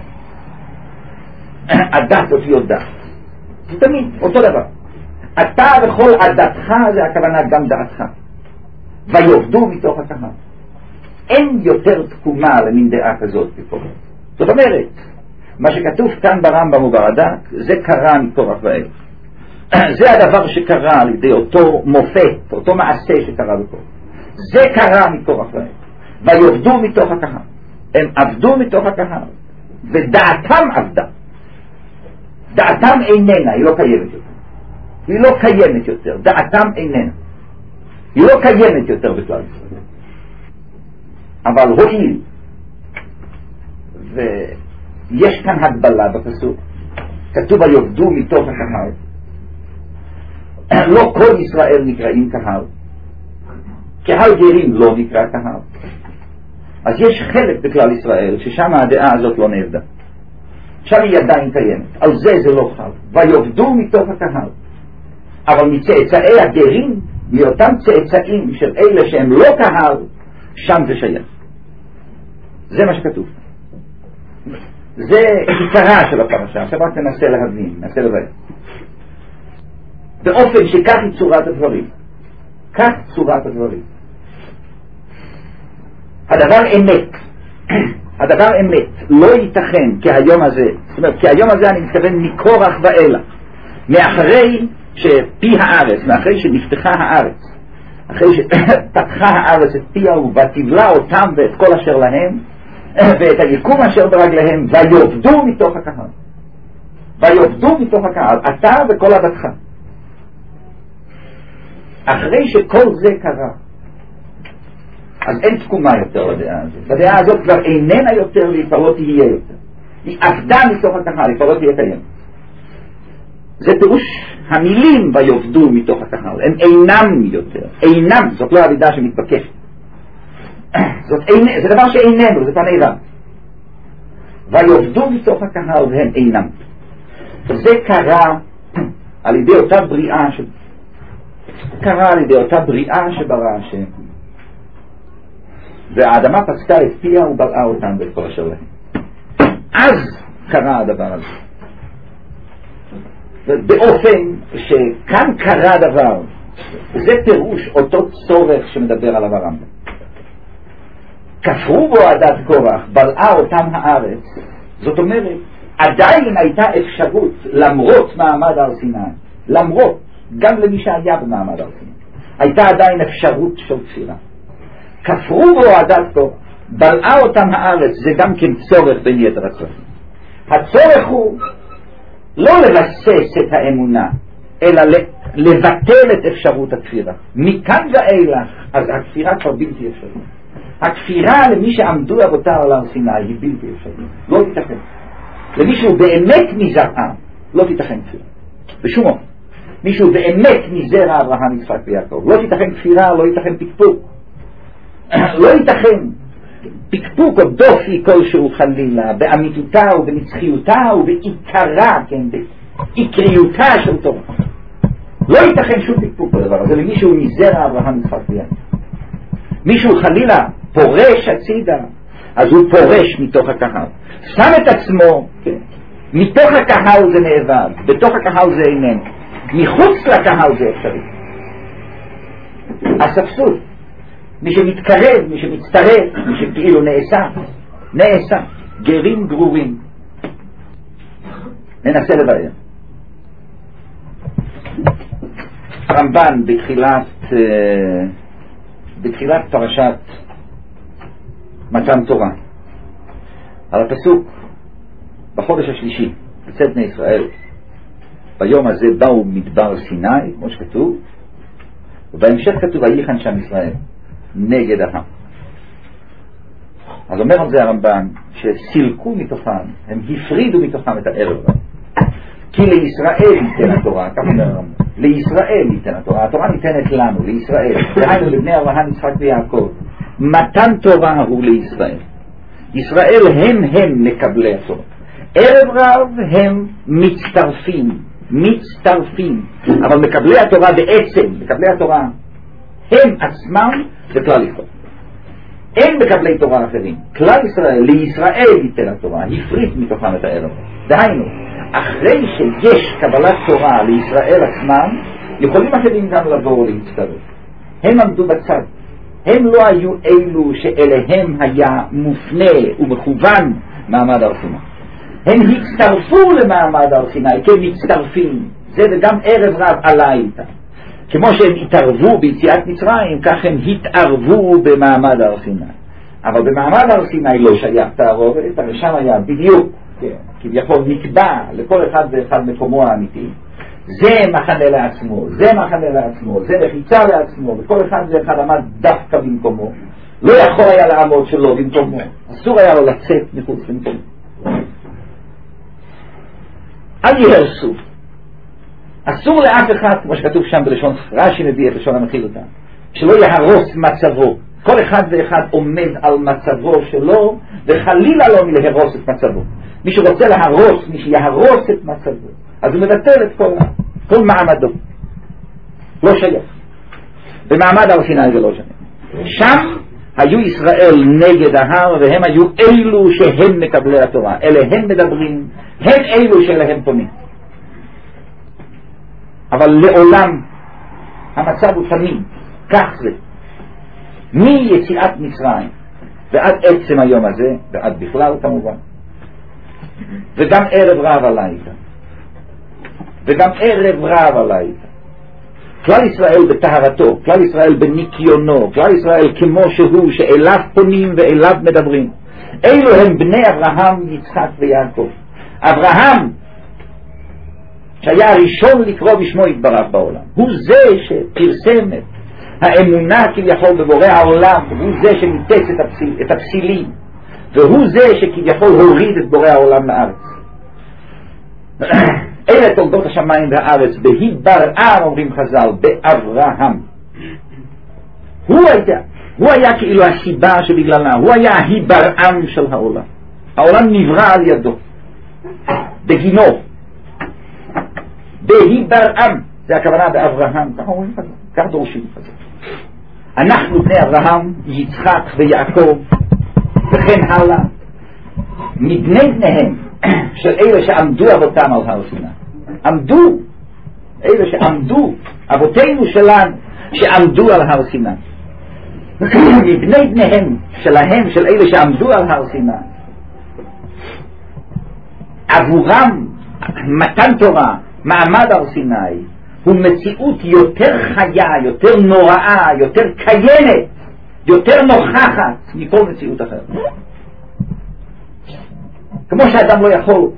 [SPEAKER 1] עדת אותיות דעת. זה תמיד אותו דבר. אתה וכל עדתך, זה הכוונה גם דעתך. ויובדו מתוך הקהל. אין יותר תקומה למין דעה כזאת כפור. זאת אומרת, מה שכתוב כאן ברמב"ם וברד"ק, זה קרה מקורח ואילך. זה הדבר שקרה על ידי אותו מופת, אותו מעשה שקרה בקורח. זה קרה מקורח ואילך. ויובדו מתוך הקהל. הם עבדו מתוך הקהל, ודעתם עבדה. דעתם איננה, היא לא קיימת יותר. היא לא קיימת יותר, דעתם איננה. היא לא קיימת יותר בכלל ישראל. אבל הועיל, ויש כאן הגבלה בפסוק, כתוב היובדו מתוך הקהל. לא כל ישראל נקראים קהל, קהל גרים לא נקרא קהל. אז יש חלק בכלל ישראל ששם הדעה הזאת לא נעבדה, שם היא עדיין קיימת. על זה לא חל. ויובדו מתוך הקהל. אבל מצאצאי הגרים, מאותם צאצאים של אלה שהם לא קהל, שם זה שייך. זה מה שכתוב. זה עיקרה של הפרשה. עכשיו רק ננסה להבין, ננסה לבאר. באופן שכך היא צורת הדברים. כך צורת הדברים. הדבר אמת. הדבר אמת. לא ייתכן כהיום הזה. זאת אומרת, כהיום הזה אני מתכוון מקורח ואילך. מאחרי שפי הארץ, מאחרי שנפתחה הארץ, אחרי שפתחה הארץ את פיה ותבלע אותם ואת כל אשר להם, ואת היקום אשר ברגליהם, ויובדו מתוך הקהל. ויובדו מתוך הקהל, אתה וכל עדתך. אחרי שכל זה קרה, אז אין תקומה יותר לדעה הזאת. הדעה הזאת כבר איננה יותר והיא כבר לא תהיה יותר. היא עבדה מתוך הקהל, היא כבר לא תהיה קיימת. זה פירוש המילים ויובדו מתוך הקהל. הם אינם יותר. אינם, זאת לא עבידה שמתבקשת. זה דבר שאיננו, זה פני רב. ויובדו מתוך הקהל והם אינם. זה קרה על ידי אותה בריאה קרה על ידי אותה בריאה שברא השם. והאדמה פצתה את פיה ובלעה אותם ואת כל אשר להם. אז קרה הדבר הזה. באופן שכאן קרה דבר, זה פירוש אותו צורך שמדבר עליו הרמב"ם. כפרו בו עדת קורח, בלעה אותם הארץ. זאת אומרת, עדיין הייתה אפשרות, למרות מעמד הר סיני, למרות, גם למי שהיה במעמד הר סיני, הייתה עדיין אפשרות של תפילה. כפרו בו עדת קורח, בלעה אותם הארץ, זה גם כן צורך בין יתר הצרכים. הצורך הוא לא לבסס את האמונה, אלא לבטל את אפשרות הכפירה. מכאן ואילך, אז הכפירה כבר בלתי אפשרית. הכפירה למי שעמדו אבותיו על הר סיני היא בלתי אפשרית, לא תיתכן. למישהו באמת מזרעם לא תיתכן כפירה בשום אופן. מישהו באמת מזרע אברהם, יצחק ויעקב לא תיתכן כפירה, לא ייתכן פקפוק, לא ייתכן פקפוק או דופי כלשהו חלילה באמיתותה ובנצחיותה ובעיקרה, כן, בעיקריותה של תורה. לא ייתכן שום פקפוק בדבר הזה למישהו מזרע אברהם, יצחק ויעקב. מישהו חלילה פורש הצידה, אז הוא פורש מתוך הקהל, שם את עצמו, כן, מתוך הקהל זה נאבד, בתוך הקהל זה איננו, מחוץ לקהל זה אפשרי. הספסול, מי שמתקרב, מי שמצטרף, מי שכאילו נעשה, גרים גרורים. ננסה לבאר. הרמב"ן בתחילת פרשת מתן תורה, על הפסוק בחודש השלישי יצאת בני ישראל, ביום הזה באו מדבר סיני, כמו שכתוב, ובהמשך כתוב ויחן שם ישראל נגד העם. אז אומר על זה הרמב"ן שסילקו מתוכם, הם הפרידו מתוכם את הערב, כי לישראל ניתן התורה, כך אומר הרמב"ן, לישראל ניתן התורה, התורה ניתנת לנו, לישראל, דהיינו לבני אברהם, יצחק ויעקב. מתן תורה הוא לישראל, ישראל הם מקבלי התורה, ערב רב הם מצטרפים, אבל מקבלי התורה בעצם, מקבלי התורה הם עצמם זה כלל ישראל. אין מקבלי תורה אחרים. כלל ישראל, לישראל ייתן התורה, הפריט מתוכם את הערב. דהיינו, אחרי שיש קבלת תורה לישראל עצמם, יכולים אחרים גם לבוא ולהצטרף. הם עמדו בצד, הם לא היו אלו שאליהם היה מופנה ומכוון מעמד הר סיני. הם הצטרפו למעמד הר סיני כמצטרפים, זה וגם ערב רב עלה איתם. כמו שהם התערבו ביציאת מצרים, כך הם התערבו במעמד הר סיני. אבל במעמד הר סיני לא שייך תערובת, הרי שם היה בדיוק, כביכול נקבע לכל אחד ואחד מקומו האמיתי. זה מחנה לעצמו, זה מחיצה לעצמו, וכל אחד ואחד עמד דווקא במקומו. לא יכול היה לעמוד שלא במקומו, אסור היה לו לצאת מחוץ למקומו. אל יהרסו, אסור לאף אחד, כמו שכתוב שם בלשון רש"י מביא את לשון המחילתא, שלא יהרוס מצבו. כל אחד ואחד עומד על מצבו שלו, וחלילה לא מלהרוס את מצבו. מי שרוצה להרוס, מי שיהרוס את מצבו, אז הוא מבטל את כל מעמדו. לא שייך. במעמד הר סיני זה לא שייך. שם היו ישראל נגד ההר, והם היו אלו שהם מקבלי התורה. אלה הם מדברים, הם אלו שלהם פונים. אבל לעולם המצב הוא תמיד, כך זה. מיציאת מצרים ועד עצם היום הזה, ועד בכלל כמובן, וגם ערב רב עלה איתה, כלל ישראל בטהרתו, כלל ישראל בניקיונו, כלל ישראל כמו שהוא, שאליו פונים ואליו מדברים. אלו הם בני אברהם, יצחק ויעקב. אברהם שהיה הראשון לקרוא בשמו יתברך בעולם, הוא זה שפרסם את האמונה כביכול בבורא העולם, הוא זה שניתץ את הפסילים, והוא זה שכביכול הוריד את בורא העולם לארץ. אלה תולדות השמיים והארץ בהיברעם, אומרים חז"ל, באברהם. הוא היה כאילו הסיבה שבגללה, הוא היה ההיברעם של העולם. העולם נברא על ידו, בגינו, בהיברעם, זה הכוונה באברהם, כך אומרים חז"ל, כך דורשים חז"ל. אנחנו בני אברהם, יצחק ויעקב וכן הלאה, מבני בניהם של אלה שעמדו אבותם על הר סיני. אלה שעמדו, אבותינו שלנו שעמדו על הר סיני, מבני בניהם שלהם, של אלה שעמדו על הר סיני, עבורם מתן תורה, מעמד הר סיני, הוא מציאות יותר חיה, יותר נוראה, יותר קיימת, יותר נוכחת מכל מציאות אחרת. כמו שאדם לא יכול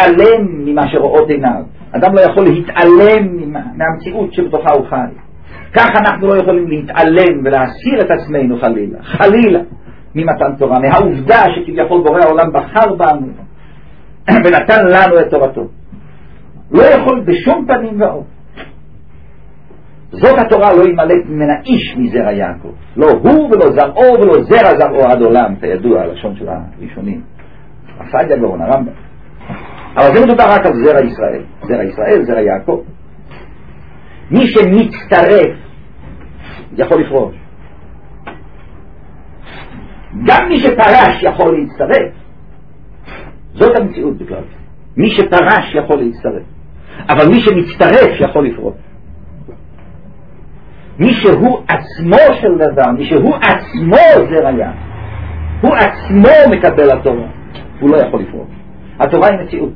[SPEAKER 1] להתעלם ממה שרואות עיניו, אדם לא יכול להתעלם מהמציאות שבתוכה הוא חי, כך אנחנו לא יכולים להתעלם ולהסיר את עצמנו חלילה ממתן תורה, מהעובדה שכביכול בורא העולם בחר בנו ונתן לנו את תורתו. לא יכול בשום פנים ואופן. זאת התורה לא ימלט ממנה איש מזרע יעקב, לא הוא ולא זרעו ולא זרע זרעו עד עולם, כידוע הלשון של הראשונים, הסעדיה גאון, הרמב"ם. אבל זה מדובר רק על זרע ישראל, זרע ישראל, זרע יעקב. מי שמצטרף יכול לפרוש, גם מי שפרש יכול להצטרף. זאת המציאות בכלל. מי שפרש יכול להצטרף, אבל מי שמצטרף יכול לפרוש. מי שהוא עצמו של דבר, מי שהוא עצמו זרע יעקב, הוא עצמו מקבל התורה, הוא לא יכול לפרוש. התורה היא מציאות.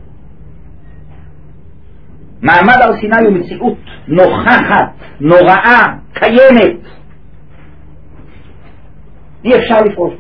[SPEAKER 1] מעמד הר סיני הוא מציאות נוכחת, נוראה, קיימת. אי אפשר לפרוש.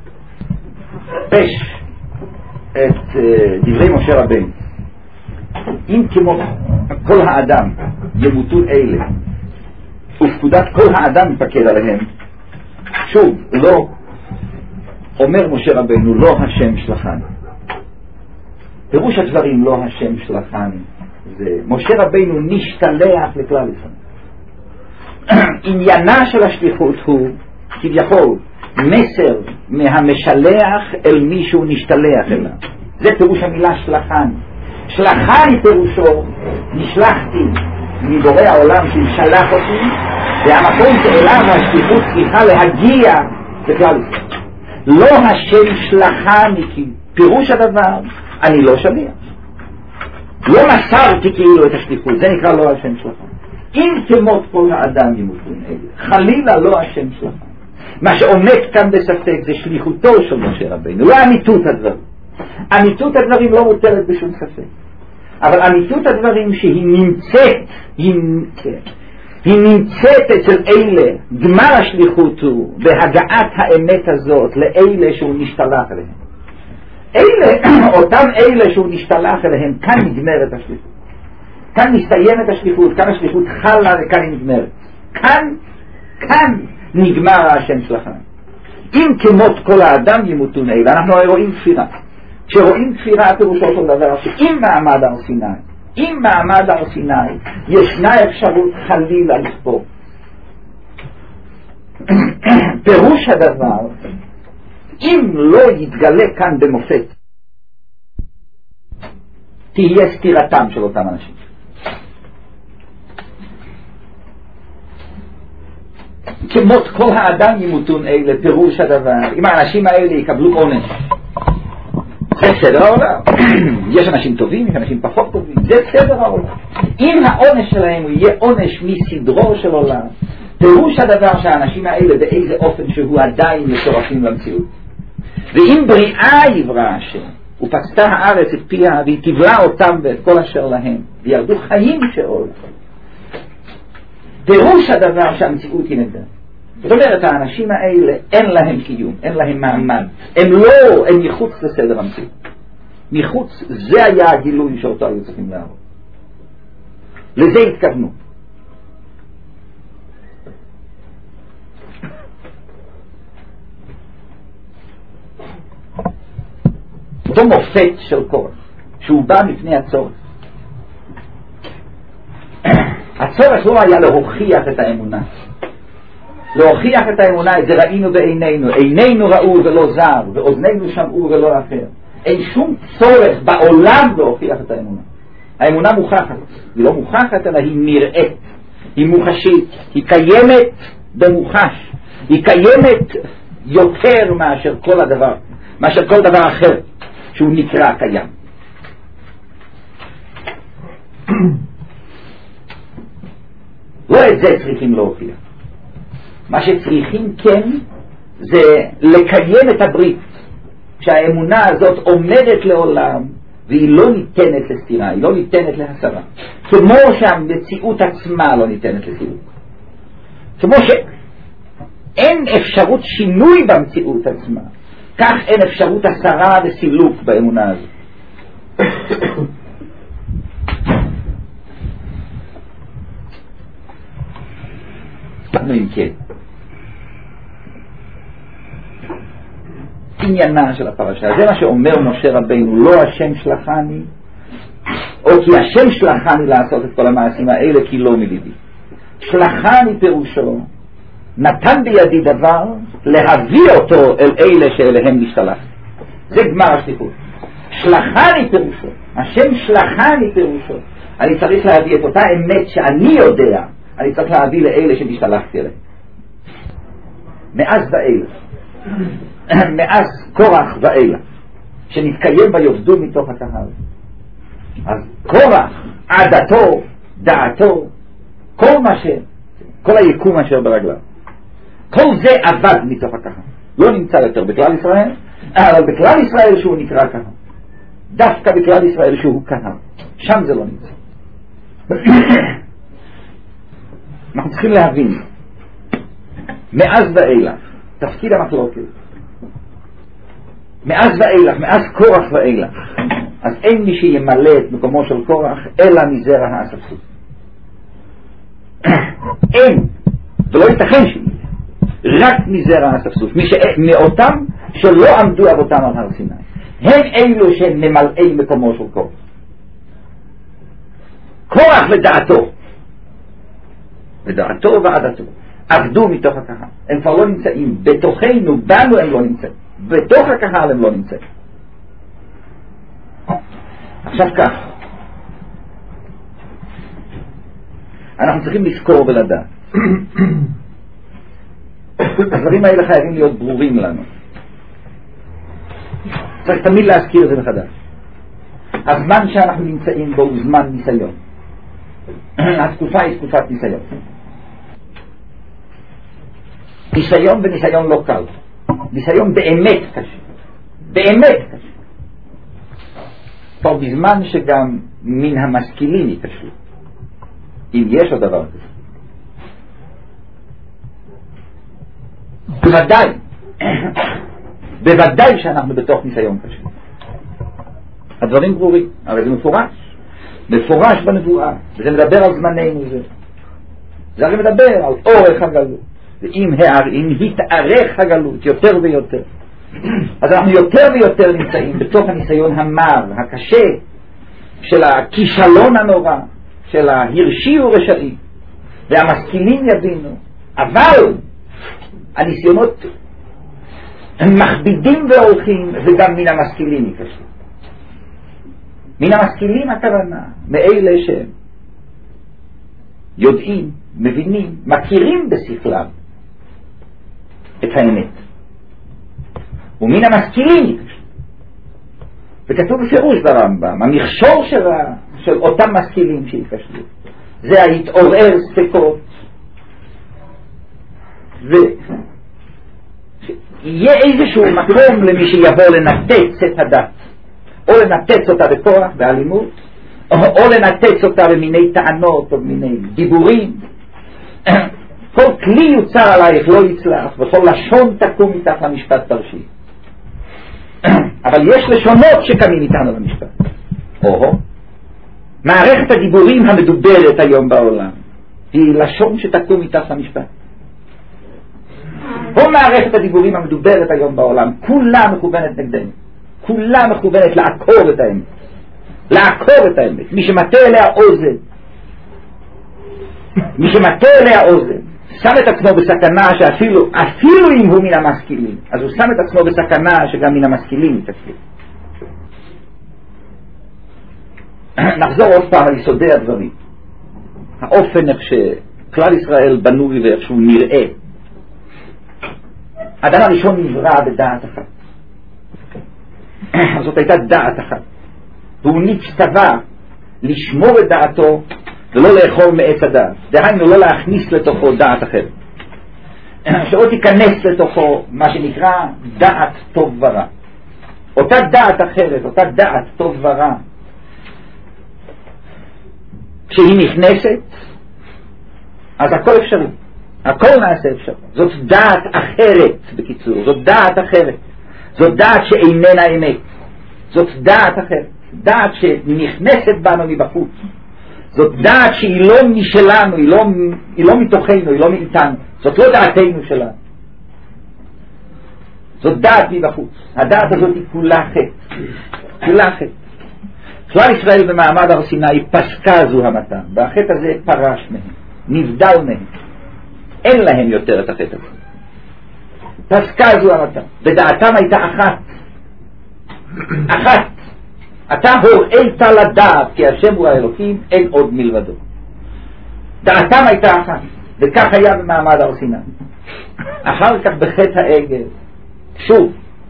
[SPEAKER 1] פש את דברי משה רבינו, אם כמו כל האדם ימותו אלה ופקודת כל האדם יפקד עליהם, שוב, לא אומר משה רבינו, לא השם שלחני. פירוש הדברים לא השם שלחני, זה משה רבינו נשתלח לכלל ישראל. עניינה של השליחות הוא כביכול מסר מהמשלח אל מישהו נשתלח אליו. זה פירוש המילה שלחני. שלחני פירושו נשלחתי מבורא העולם ששלח אותי, והמקום שאליו השליחות צריכה להגיע לכלל ישראל. לא השם שלחני, כי פירוש הדבר אני לא שליח, לא מסרתי כאילו את השליחות, זה נקרא לא השם שלחני. אם כמות כל האדם ימותון אלה, חלילה לא השם שלחני. מה שעומד כאן בספק זה שליחותו של משה רבינו, לא אמיתות הדברים. אמיתות הדברים לא מוטלת בשום ספק, אבל אמיתות הדברים שהיא נמצאת, היא נמצאת אצל אלה, גמר השליחות הוא בהגעת האמת הזאת לאלה שהוא נשתלח אליהם. אותם אלה שהוא נשתלח אליהם, כאן נגמרת השליחות, כאן מסתיימת השליחות, כאן השליחות חלה וכאן היא נגמרת. כאן נגמר השם שלכם. אם כמות כל האדם ימותון אלה, אנחנו רואים כפירה. כשרואים כפירה פירושו של דבר שאם מעמד הר סיני ישנה אפשרות חלילה לכפור. פירוש הדבר, אם לא יתגלה כאן במופת, תהיה סתירתם של אותם אנשים. כמות כל האדם ימותון אלה, פירוש הדבר, אם האנשים האלה יקבלו עונש, זה סדר העולם. יש אנשים טובים, יש אנשים פחות טובים, זה סדר העולם. אם העונש שלהם יהיה עונש מסדרו של עולם, פירוש הדבר שהאנשים האלה באיזה אופן שהוא עדיין מצורפים למציאות. ואם בריאה יברא השם ופצתה הארץ את פיה והיא תבלע אותם ואת כל אשר להם וירדו חיים שאול, פירוש הדבר שהמציאות היא נגדם. זאת אומרת, האנשים האלה אין להם קיום, אין להם מעמד, הם מחוץ לסדר המציאות, מחוץ. זה היה הגילוי שאותו היו צריכים להראות, לזה התכוונו. אותו מופת של כוח שהוא בא מפני הצורך. הצורך לא היה להוכיח את האמונה. להוכיח את האמונה, את זה ראינו בעינינו, עינינו ראו ולא זר, ואוזנינו שמעו ולא אחר. אין שום צורך בעולם להוכיח את האמונה. האמונה מוכחת, היא לא מוכחת אלא היא נראית, היא מוחשית, היא קיימת במוחש, היא קיימת יותר מאשר כל דבר אחר שהוא נקרא קיים. לא את זה צריכים להוכיח. מה שצריכים כן זה לקיים את הברית, שהאמונה הזאת עומדת לעולם והיא לא ניתנת לסתירה, היא לא ניתנת להסרה, כמו שהמציאות עצמה לא ניתנת לסילוק, כמו שאין אפשרות שינוי במציאות עצמה, כך אין אפשרות הסרה וסילוק באמונה הזאת. למדנו אם כן? עניינה של הפרשה, זה מה שאומר משה רבינו, לא השם שלחני, או כי השם שלחני לעשות את כל המעשים האלה, כי לא מליבי. שלחני פירושו, נתן בידי דבר להביא אותו אל אלה שאליהם נשתלח. זה גמר השליחות. שלחני פירושו, השם שלחני פירושו, אני צריך להביא את אותה אמת שאני יודע, אני צריך להביא לאלה שנשתלחתי אליהם. מאז ואלה, מאז קורח ואלה, שנתקיים ביובדו מתוך הקהל. אז קורח, עדתו, דעתו, כל היקום אשר ברגליו, כל זה עבד מתוך הקהל. לא נמצא יותר בכלל ישראל, אבל בכלל ישראל שהוא נקרא קהל, דווקא בכלל ישראל שהוא קהל, שם זה לא נמצא. אנחנו צריכים להבין, מאז ואילך, תפקיד המחלוקת, מאז ואילך, מאז קורח ואילך, אז אין מי שימלא את מקומו של קורח אלא מזרע האספסוף. אין, ולא ייתכן שיהיה, רק מזרע האספסוף, מאותם שלא עמדו אבותם על הר סיני, הם אלו שממלאי מקומו של קורח. קורח ודעתו ועדתו עבדו מתוך הקהל, הם כבר לא נמצאים בתוכנו, בנו הם לא נמצאים, בתוך הקהל הם לא נמצאים. עכשיו כך, אנחנו צריכים לזכור ולדעת, הדברים האלה חייבים להיות ברורים לנו, צריך תמיד להזכיר את זה מחדש. הזמן שאנחנו נמצאים בו הוא זמן ניסיון, התקופה היא תקופת ניסיון, ניסיון וניסיון לא קל, ניסיון באמת קשה, באמת קשה, כבר בזמן שגם מן המשכילים יקשו, אם יש עוד דבר כזה. בוודאי שאנחנו בתוך ניסיון קשה. הדברים ברורים, אבל זה מפורש בנבואה, וזה מדבר על זמננו זה הרי מדבר על אורך הגלות, ואם התארך הגלות יותר ויותר, אז אנחנו יותר ויותר נמצאים בתוך הניסיון המר, הקשה, של הכישלון הנורא, של ההרשי ורשעי, והמשכילים יבינו, אבל הניסיונות מכבידים והולכים, וגם מן המשכילים יקשו. מן המשכילים הכוונה, מאלה שהם יודעים, מבינים, מכירים בשכלם את האמת. ומן המשכילים יקשו. וכתוב בפירוש ברמב"ם, המכשור של אותם משכילים שיקשו, זה ההתעורר ספקות, ויהיה איזשהו מקום למי שיבוא לנתץ את הדת, או לנתץ אותה בכוח, באלימות, או לנתץ אותה במיני טענות או במיני דיבורים. כל כלי יוצר עלייך לא יצלח, וכל לשון תקום איתך למשפט תרשי. אבל יש לשונות שקמים איתנו למשפט. מערכת הדיבורים המדוברת היום בעולם היא לשון שתקום איתך למשפט. מערכת הדיבורים המדוברת היום בעולם כולה מכוונת נגדנו, כולה מכוונת לעקור את האמת, לעקור את האמת. מי שמטה אליה אוזן שם את עצמו בסכנה, שאפילו אם הוא מן המשכילים, אז הוא שם את עצמו בסכנה שגם מן המשכילים יתקפו. נחזור עוד פעם על יסודי הדברים, האופן איך שכלל ישראל בנוי ואיך שהוא נראה. האדם הראשון נברא בדעת אחת, זאת הייתה דעת אחת, והוא נצטווה לשמור את דעתו ולא לאכול מעץ הדעת, דהיינו לא להכניס לתוכו דעת אחרת, שלא תיכנס לתוכו מה שנקרא דעת טוב ורע. אותה דעת אחרת, אותה דעת טוב ורע, כשהיא נכנסת אז הכל אפשרי, הכל נעשה אפשר. זאת דעת אחרת, בקיצור, זאת דעת אחרת, זאת דעת שאיננה אמת, זאת דעת אחרת, דעת שנכנסת בנו מבחוץ, זאת דעת שהיא לא משלנו, היא לא מתוכנו, היא לא מאיתנו, זאת לא דעתנו שלנו, זאת דעת מבחוץ. הדעת הזאת היא כולה חטא, כולה חטא. כלל ישראל במעמד הר סיני פסקה זו המתה, והחטא הזה פרש מהם, נבדל מהם, אין להם יותר את החטא הזה. פסקה זו המתה, ודעתם הייתה אחת, אחת. אתה הוראית לדעת כי השם הוא האלוקים, אין עוד מלבדו. דעתם הייתה אחת, וכך היה במעמד הר סיני. אחר כך בחטא העגל, שוב,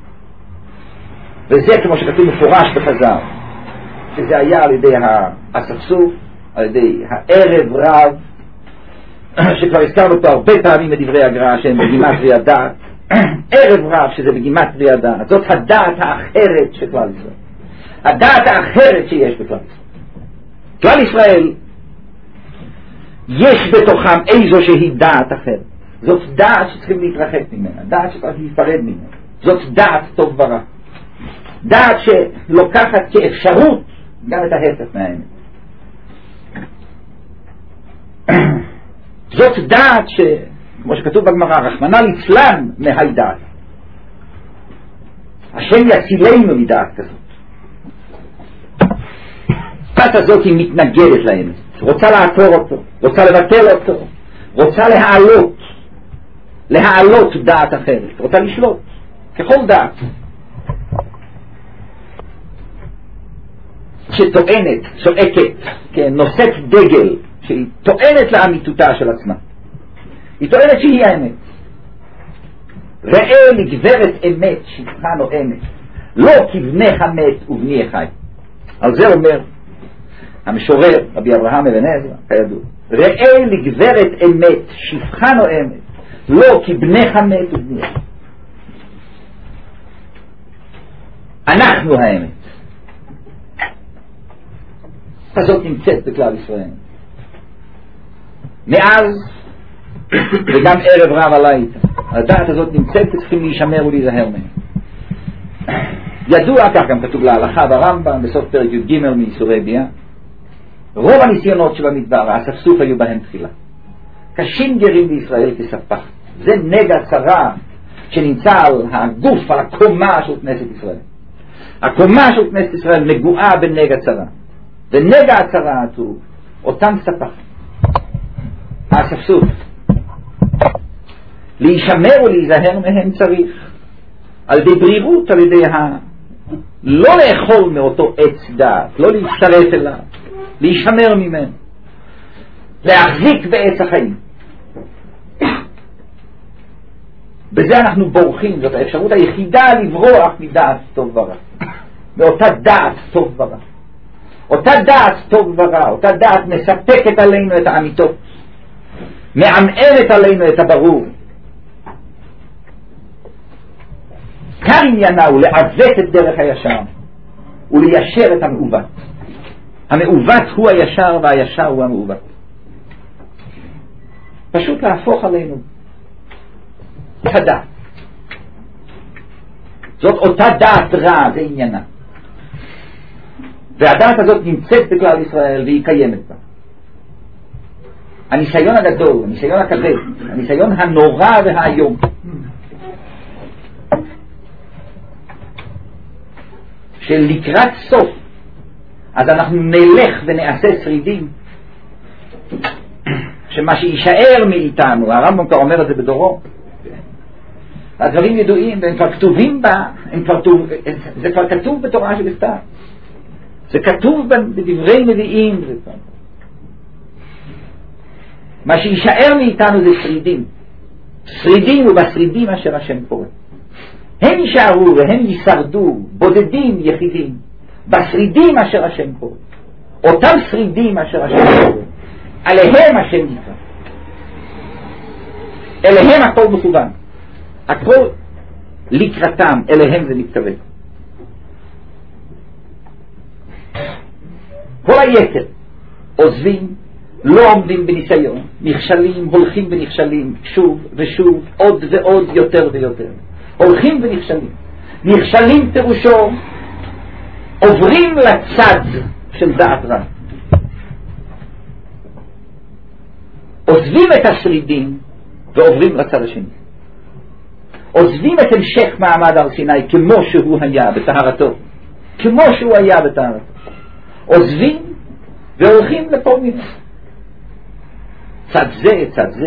[SPEAKER 1] וזה כמו שכתוב מפורש בחז"ל, שזה היה על ידי האספסוף, על ידי הערב רב, שכבר הזכרנו פה הרבה פעמים בדברי הגר"א שהם בגימטריה דעת, ערב רב שזה בגימטריה דעת, זאת הדעת האחרת של כלל ישראל, הדעת האחרת שיש בכלל ישראל. כלל ישראל יש בתוכם איזושהי דעת אחרת, זאת דעת שצריכים להתרחק ממנה, דעת שצריך להיפרד ממנה, זאת דעת טוב ורע, דעת שלוקחת כאפשרות גם את ההפך מהאמת. זאת דעת כמו שכתוב בגמרא, רחמנא ליצלן מהי דעת. השם יצילנו מדעת כזאת. דעת הזאת היא מתנגדת לאמת, רוצה לעצור אותו, רוצה לבטל אותו, רוצה להעלות דעת אחרת, רוצה לשלוט ככל דעת שטוענת, צועקת, כן, נושאת דגל שהיא טוענת לאמיתותה של עצמה, היא טוענת שהיא האמת. ראה לגברת אמת שפחה נואמת, לא כבנך מת ובני חי. על זה אומר המשורר רבי אברהם אבן עזרא כידוע, ראה לגברת אמת שפחה נואמת, לא כבנך מת ובני חי. אנחנו האמת, הזאת נמצאת בכלל ישראל מאז וגם ערב רב עלי. הדעת הזאת נמצאת וצריכים להישמר ולהיזהר מהם. ידוע כך גם כתוב להלכה ברמב"ם בסוף פרק י"ג מאיסורי ביאה, רוב הניסיונות שבמדבר האספסוף היו בהם תחילה, קשים גרים בישראל כספח. זה נגע צרה שנמצא על הגוף, על הקומה של כנסת ישראל. הקומה של כנסת ישראל נגועה בנגע צרה, ונגע הצרה הוא אותם ספח, האספסוף. להישמר ולהיזהר מהם צריך על ידי ברירות, על ידי לא לאכול מאותו עץ דעת, לא להצטרף אליו, להישמר ממנו, להחזיק בעץ החיים. בזה אנחנו בורחים, זאת האפשרות היחידה לברוח מדעת טוב ורע, מאותה דעת טוב ורע. אותה דעת טוב ורע, אותה דעת מספקת עלינו את האמיתות, מעמעמת עלינו את הברור. כאן עניינה הוא לעוות את דרך הישר וליישר את המעוות. המעוות הוא הישר והישר הוא המעוות. פשוט להפוך עלינו את הדעת. זאת אותה דעת רע, זה עניינה. והדעת הזאת נמצאת בכלל ישראל והיא קיימת בה. הניסיון הגדול, הניסיון הכבד, הניסיון הנורא והאיום של לקראת סוף, אז אנחנו נלך ונעשה שרידים, שמה שישאר מאיתנו, הרמב"ם כבר אומר את זה בדורו, הדברים ידועים והם כבר כתובים בה, זה כבר כתוב בתורה שבכתב, זה כתוב בדברי נביאים, מה שישאר מאיתנו זה שרידים, שרידים ובשרידים אשר השם קורא. הם יישארו והם יישרדו, בודדים יחידים, בשרידים אשר השם קורא. אותם שרידים אשר השם קורא, עליהם השם יקרא, אליהם הכל מכוון, הכל לקראתם, אליהם זה מתכוון. כל היתר עוזבים, לא עומדים בניסיון, נכשלים, הולכים ונכשלים, שוב ושוב, עוד ועוד, יותר ויותר, הולכים ונכשלים. נכשלים פירושו עוברים לצד של דעת רע, עוזבים את השרידים ועוברים לצד השני. עוזבים את המשך מעמד הר סיני כמו שהוא היה בטהרתו, כמו שהוא היה בטהרתו. עוזבים והולכים לכל מיני. צד זה, צד זה.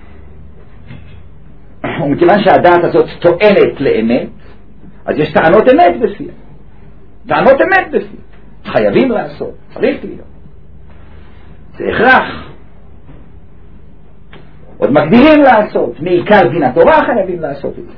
[SPEAKER 1] ומכיוון שהדעת הזאת טוענת לאמת, אז יש טענות אמת בפיה. טענות אמת בפיה. חייבים לעשות, צריך להיות. זה הכרח. עוד מגדירים לעשות, מעיקר דין התורה חייבים לעשות את זה.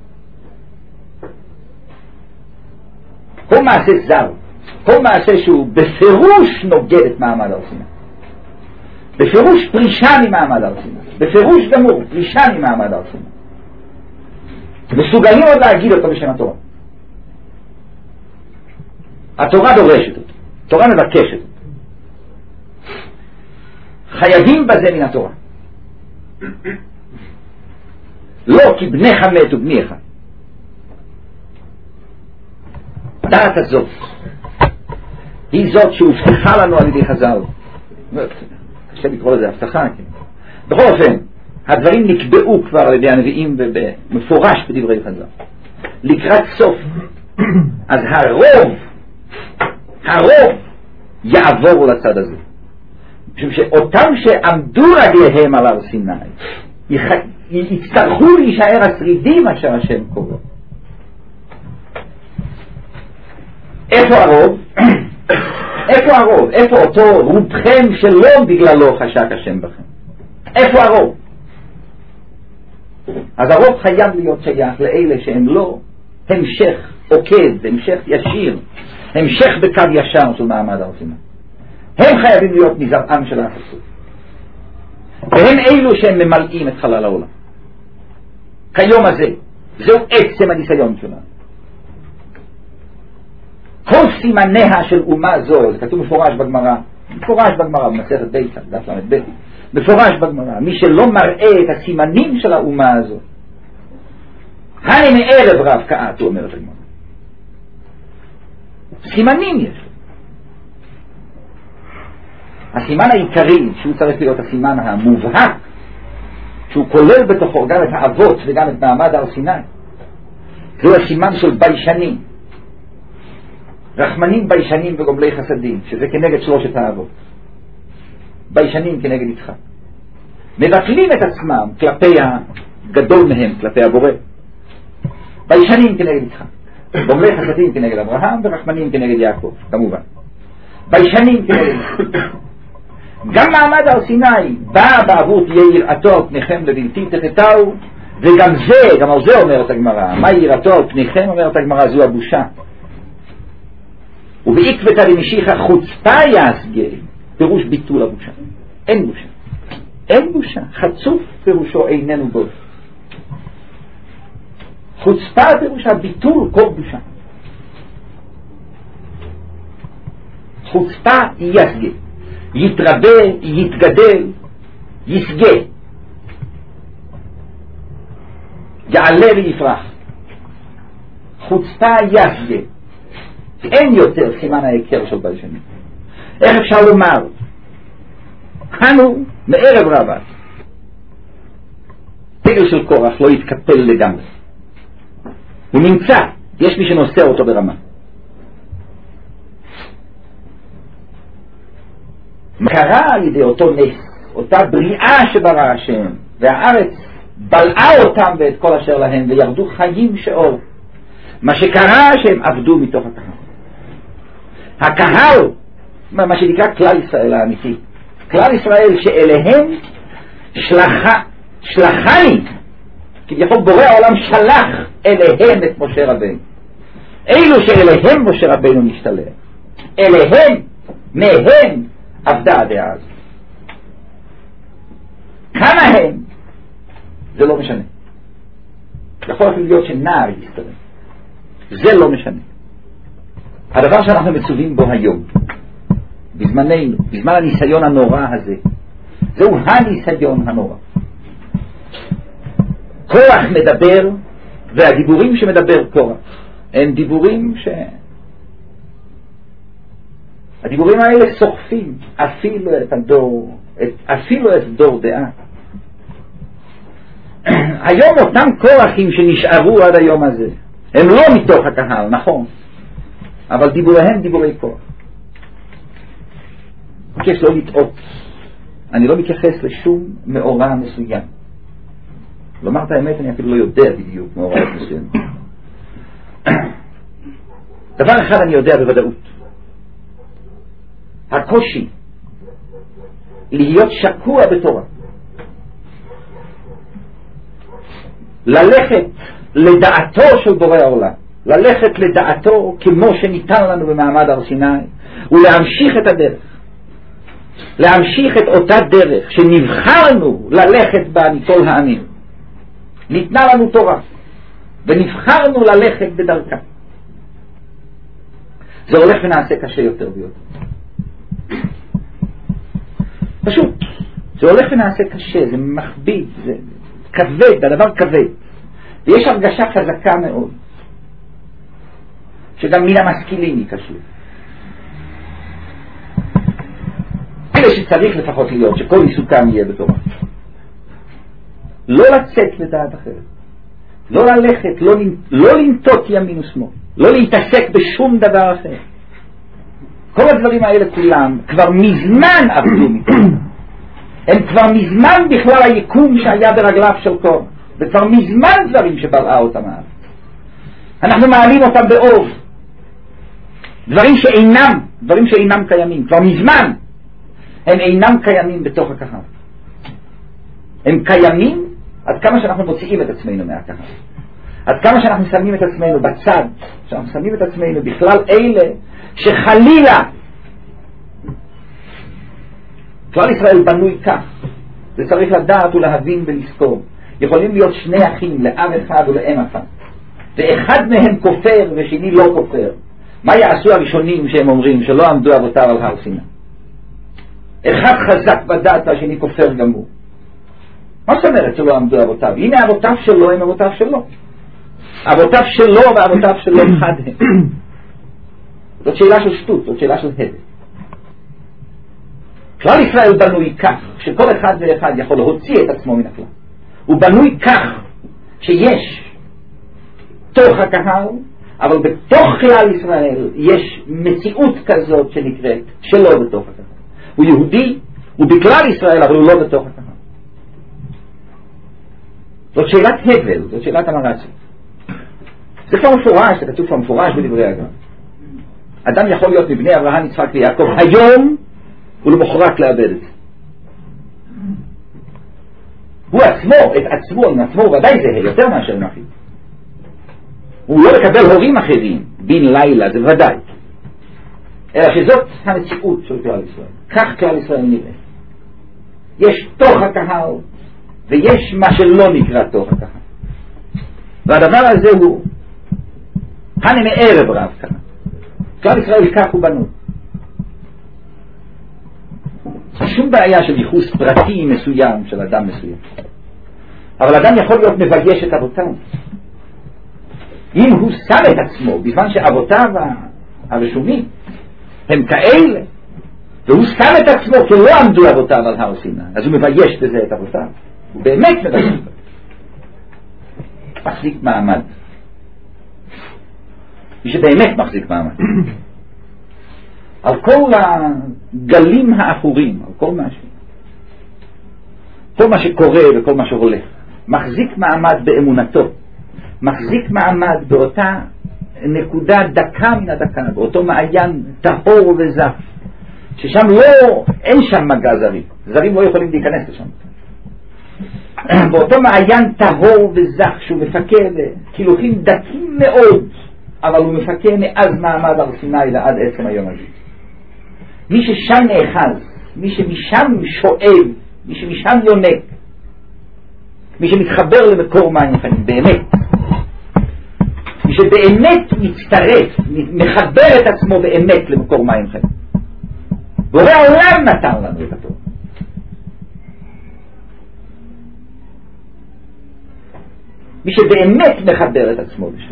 [SPEAKER 1] כל מעשה זר, כל מעשה שהוא בפירוש נוגד את מעמד הר סיני, בפירוש פרישה ממעמד הר סיני, בפירוש גמור פרישה ממעמד הר סיני, מסוגלים עוד להגיד אותו בשם התורה. התורה דורשת אותו, התורה מבקשת אותו, חייבים בזה מן התורה. לא כי בניך מתו בני אחד. הדעת הזאת היא זאת שהובטחה לנו על ידי חז"ל. קשה לקרוא לזה הבטחה. בכל אופן, הדברים נקבעו כבר על ידי הנביאים ומפורש בדברי חז"ל. לקראת סוף, אז הרוב יעבור לצד הזה. משום שאותם שעמדו רגליהם על הר סיני יצטרכו להישאר השרידים אשר השם קורא. איפה הרוב? איפה הרוב? איפה אותו רובכם שלא בגללו חשק השם בכם? איפה הרוב? אז הרוב חייב להיות שייך לאלה שהם לא המשך עוקד, המשך ישיר, המשך בקו ישר של מעמד הר סיני. הם חייבים להיות מזרעם של החסות, והם אלו שהם ממלאים את חלל העולם כיום הזה. זהו עצם הניסיון שלנו. כל סימניה של אומה זו, זה כתוב מפורש בגמרא, במסכת ביצה, דף ל"ב, מפורש בגמרא, מי שלא מראה את הסימנים של האומה הזו, הנה מערב רב כעת, הוא אומר את הגמרא. סימנים יש. הסימן העיקרי, שהוא צריך להיות הסימן המובהק, שהוא כולל בתוכו גם את האבות וגם את מעמד הר סיני, זהו הסימן של ביישנים, רחמנים, ביישנים וגומלי חסדים, שזה כנגד שלושת האבות. ביישנים כנגד יצחק, מבטלים את עצמם כלפי הגדול מהם, כלפי הבורא. ביישנים כנגד יצחק, גומלי חסדים כנגד אברהם, ורחמנים כנגד יעקב, כמובן. ביישנים כנגד גם מעמד הר סיני בא בעבור תהיה יראתו על פניכם לבלתי תחתהו, וגם זה, גם על זה אומרת הגמרא, מה יראתו על פניכם? אומרת הגמרא, זו הבושה. ובעקבתא דמשיחא חוצפה יסגה, פירוש ביטול הבושה. אין בושה, אין בושה. חצוף פירושו איננו בוש. חוצפה פירושה ביטול כל בושה. חוצפה יסגה, יתרבה, יתגדל, יסגה, יעלה ויפרח. חוצפה יסגה, אין יותר סימן ההיכר של ביישנים. איך אפשר לומר? אנו מערב רבה, דגל של קורח לא יתקפל לגמרי, הוא נמצא, יש מי שנושא אותו ברמה. קרה על ידי אותו נס, אותה בריאה שברא השם, והארץ בלעה אותם ואת כל אשר להם, וירדו חיים שאור. מה שקרה שהם עבדו מתוך הקהל, מה שנקרא כלל ישראל האמיתי, כלל ישראל שאליהם שלחני, כביכול בורא העולם שלח אליהם את משה רבינו. אלו שאליהם משה רבינו משתלח, אליהם, מהם עבדה הדעה הזאת. כמה הם, זה לא משנה. יכול אפילו להיות שנער יסתרם, זה לא משנה. הדבר שאנחנו מצווים בו היום, בזמננו, בזמן הניסיון הנורא הזה, זהו הניסיון הנורא. קורח מדבר, והדיבורים שמדבר קורח הם דיבורים הדיבורים האלה סוחפים אפילו את דור דעה. היום אותם כורחים שנשארו עד היום הזה, הם לא מתוך הקהל, נכון, אבל דיבוריהם דיבורי כוח. מבקש לא לטעות, אני לא מתייחס לשום מאורע מסוים. לומר את האמת, אני אפילו לא יודע בדיוק מאורע מסוים. דבר אחד אני יודע בוודאות, הקושי להיות שקוע בתורה, ללכת לדעתו של בורא העולם, ללכת לדעתו כמו שניתן לנו במעמד הר סיני, ולהמשיך את הדרך, להמשיך את אותה דרך שנבחרנו ללכת בה מכל העמים. ניתנה לנו תורה ונבחרנו ללכת בדרכה. זה הולך ונעשה קשה יותר ויותר, פשוט זה הולך ונעשה קשה, זה מכביד, זה כבד, הדבר כבד, ויש הרגשה חזקה מאוד שגם מן המשכילים יקשו. אלה שצריך לפחות להיות, שכל עיסוקם יהיה בתורה, לא לצאת לדעת אחרת, לא ללכת, לא לנטות ימין ושמאל, לא להתעסק בשום דבר אחר. כל הדברים האלה כולם כבר מזמן עבדו מכאן, הם כבר מזמן בכלל היקום שהיה ברגליו של קורח, וכבר מזמן דברים שבלעה אותם הארץ. אנחנו מעלים אותם באור, דברים שאינם קיימים, כבר מזמן הם אינם קיימים בתוך הקהל. הם קיימים עד כמה שאנחנו מוציאים את עצמנו מהקהל, עד כמה שאנחנו שמים את עצמנו בצד, שאנחנו שמים את עצמנו בכלל אלה שחלילה, כלל ישראל בנוי כך, זה צריך לדעת ולהבין ולזכור. יכולים להיות שני אחים, לאב אחד ולאם אחת, ואחד מהם כופר ושני לא כופר. מה יעשו הראשונים שהם אומרים שלא עמדו אבותיו על הר סיני? אחד חזק בדעת והשני כופר גם הוא. מה זאת אומרת שלא עמדו אבותיו? הנה אבותיו שלו הם אבותיו שלו, אבותיו שלו ואבותיו שלו אחד הם. זאת שאלה של שטות, זאת שאלה של הבל. כלל ישראל בנוי כך שכל אחד ואחד יכול להוציא את עצמו מן הכלל. הוא בנוי כך שיש תוך הקהל, אבל בתוך כלל ישראל יש מציאות כזאת שנקראת שלא בתוך הקהל. הוא יהודי, הוא בכלל ישראל, אבל הוא לא בתוך הקהל. זאת שאלת הבל, זאת שאלת המרצה. זה כבר מפורש, זה כתוב כבר מפורש בדברי הגמרא. אדם יכול להיות מבני אברהם, יצחק ויעקב היום ולמחרת לאבד את זה. הוא עצמו, את עצמו ודאי זה יותר מאשר נפי. הוא לא לקבל הורים אחרים בין לילה, זה ודאי, אלא שזאת המציאות של כלל ישראל. כך כלל ישראל נראה. יש תוך הקהל ויש מה שלא נקרא תוך הקהל, והדבר הזה הוא הנמי ערב רב כאן. כלל ישראל כך הוא בנו. שום בעיה של ייחוס פרטי מסוים של אדם מסוים, אבל אדם יכול להיות מבייש את אבותיו. אם הוא שם את עצמו בזמן שאבותיו הרשומים הם כאלה, והוא שם את עצמו כי לא עמדו אבותיו על הר סיני, אז הוא מבייש בזה את אבותיו. הוא באמת מבייש בזה. מחזיק מעמד, מי שבאמת מחזיק מעמד על כל הגלים האחורים, על כל מה שקורה וכל מה שהולך, מחזיק מעמד באמונתו, מחזיק מעמד באותה נקודה דקה מן הדקה, באותו מעיין טהור וזף, ששם אין שם מגע זרים לא יכולים להיכנס לשם. באותו מעיין טהור וזך שהוא מפקד קילוחים דקים מאוד, אבל הוא מפקד מאז מעמד הר סיני לעד עצם היום הזה. מי ששם נאחז, מי שמשם שואב, מי שמשם יונק, מי שמתחבר למקור מים חיים באמת, מי שבאמת מצטרף, מחבר את עצמו באמת למקור מים חיים. בורא העולם נתן לנו את התורה. מי שבאמת מחבר את עצמו לשם,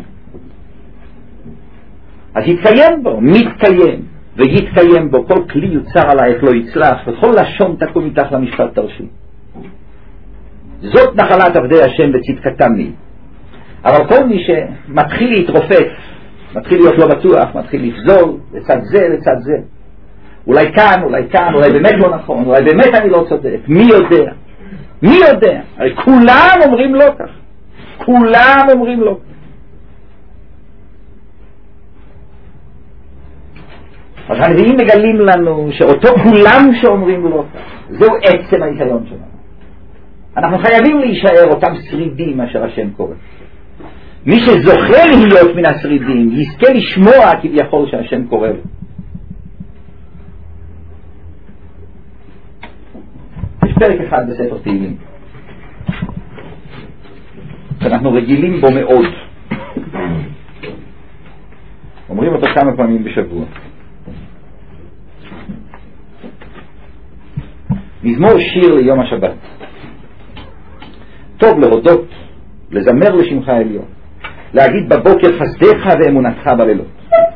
[SPEAKER 1] אז יתקיים בו, מתקיים ויתקיים בו כל כלי יוצר עלייך לא יצלח, וכל לשון תקום מתח למשפט תרשי. זאת נחלת עבדי השם בצדקתם לי. אבל כל מי שמתחיל להתרופף, מתחיל להיות לא בטוח, מתחיל לפזול לצד זה, לצד זה, אולי כאן, אולי כאן, אולי באמת לא נכון, אולי באמת אני לא צודק, מי יודע? מי יודע? הרי כולם אומרים לא כך, כולם אומרים לא כך. אז הנביאים מגלים לנו שאותו כולם שאומרים לא כך, זהו עצם ההיגיון שלנו. אנחנו חייבים להישאר אותם שרידים אשר השם קורא. מי שזוכה להיות מן השרידים יזכה לשמוע כביכול שהשם קורא לו. יש פרק אחד בספר תהילים שאנחנו רגילים בו מאוד, אומרים אותו כמה פעמים בשבוע. מזמור שיר ליום השבת. טוב להודות, לזמר לשמך העליון, להגיד בבוקר חסדיך ואמונתך בלילות.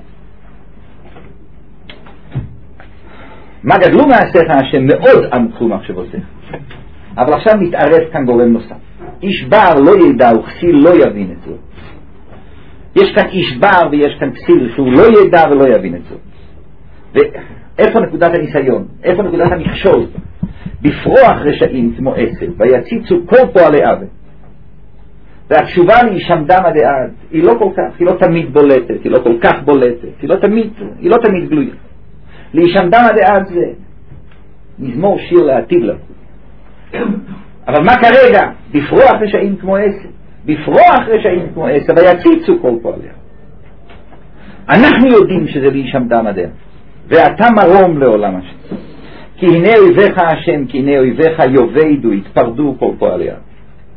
[SPEAKER 1] מה גדלו מעשיך השם, מאוד עמקו מחשבותיך. אבל עכשיו מתערב כאן גורם נוסף. איש בר לא ידע וכסיל לא יבין את זה. יש כאן איש בר ויש כאן כסיל שהוא לא ידע ולא יבין את זה. ואיפה נקודת הניסיון? איפה נקודת המכשול? בפרוח רשעים כמו עשב ויציצו כל פועלי עוול. והתשובה להישמדם עד עד היא לא כל כך, היא לא תמיד בולטת, היא לא כל כך בולטת, היא לא תמיד גלויה. להישמדם עד עד זה מזמור שיר לעתיד לה. אבל מה כרגע? בפרוח רשעים כמו עשב, בפרוח רשעים כמו עשב ויציצו כל פועלי עוול. אנחנו יודעים שזה להישמדם עד עד, ואתה מרום לעולם השם. כי הנה אויביך השם, כי הנה אויביך יובדו, יתפרדו כל פועלי עוול.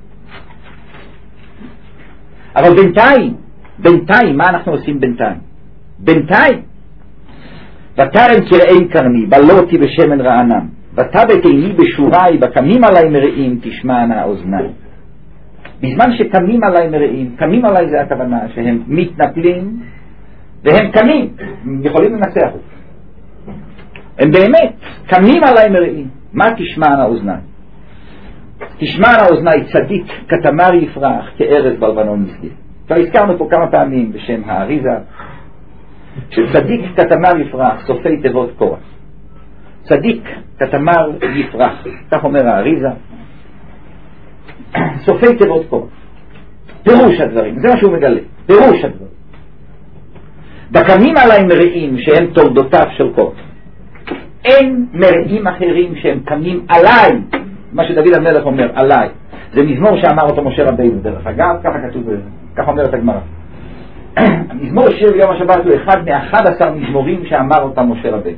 [SPEAKER 1] אבל בינתיים, מה אנחנו עושים בינתיים? בינתיים, ותרם קרעי קרני, בלותי בשמן רענן, ותבט עיני בשורי, בקמים עלי מרעים, תשמענה האוזניים. בזמן שקמים עלי מרעים, קמים עלי זה הכוונה, שהם מתנפלים, והם קמים, יכולים לנצח אותם. הם באמת קמים עלי מרעים. מה תשמענה האוזניים? תשמענה האוזניים, צדיק כתמר יפרח כארז בלבנון מסגיר. כבר הזכרנו פה כמה פעמים בשם האריזה שצדיק כתמר יפרח, סופי תיבות קורח. צדיק כתמר יפרח, כך אומר האריזה, סופי תיבות קורח. פירוש הדברים, זה מה שהוא מגלה, פירוש הדברים. בקמים עלי מרעים שהם תולדותיו של קורח. אין מרעים אחרים שהם קמים עליי, מה שדוד המלך אומר, עליי. זה מזמור שאמר אותו משה רבינו, דרך אגב, ככה כתוב, ככה אומרת הגמרא. המזמור שיר ביום השבת הוא אחד מ-11 מזמורים שאמר אותם משה רבינו.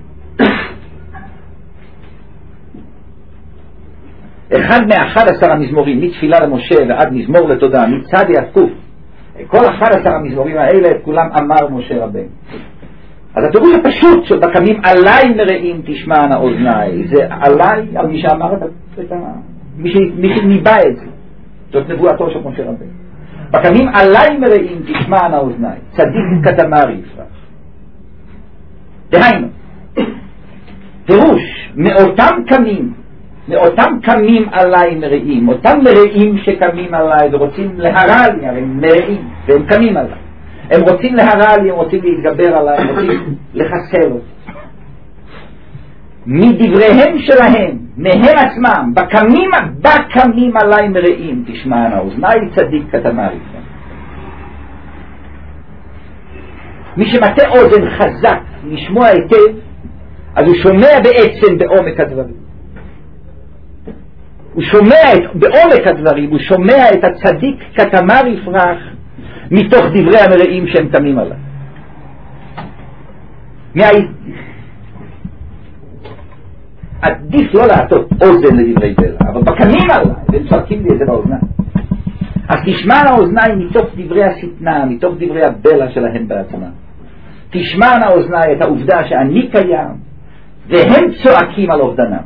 [SPEAKER 1] אחד מ-11 המזמורים, מתפילה למשה ועד מזמור לתודה, מצד יעקב, כל 11 המזמורים האלה, כולם אמר משה רבינו. אז התירוץ הפשוט שבקמים עליי מרעים תשמענה אוזניי, זה עליי, על מי שאמר את מי שניבא את זה. זאת נבואתו של משה רבינו. בקמים עליי מרעים תשמענה אוזניי, צדיק כתמר יפרח. דהיינו, פירוש, מאותם קמים עליי מרעים, אותם מרעים שקמים עליי ורוצים להרע לי, הרי הם מרעים והם קמים עליי. הם רוצים להרע לי, הם רוצים להתגבר עליי, הם רוצים לחסל אותי. מדבריהם שלהם, מהם עצמם, בקמים עליי מרעים, תשמענה אוזניי, צדיק כתמר יפרח. מי שמטה אוזן חזק לשמוע היטב, אז הוא שומע בעצם בעומק הדברים. הוא שומע בעומק הדברים, הוא שומע את הצדיק כתמר יפרח מתוך דברי המרעים שהם קמים עליו. עדיף לא לעטות אוזן לדברי בלע, אבל בקמים עליי, והם צועקים לי את זה באוזניים. אז תשמענה האוזניים מתוך דברי השטנה, מתוך דברי הבלע שלהם בעצמם. תשמענה האוזניים את העובדה שאני קיים, והם צועקים על אובדנם.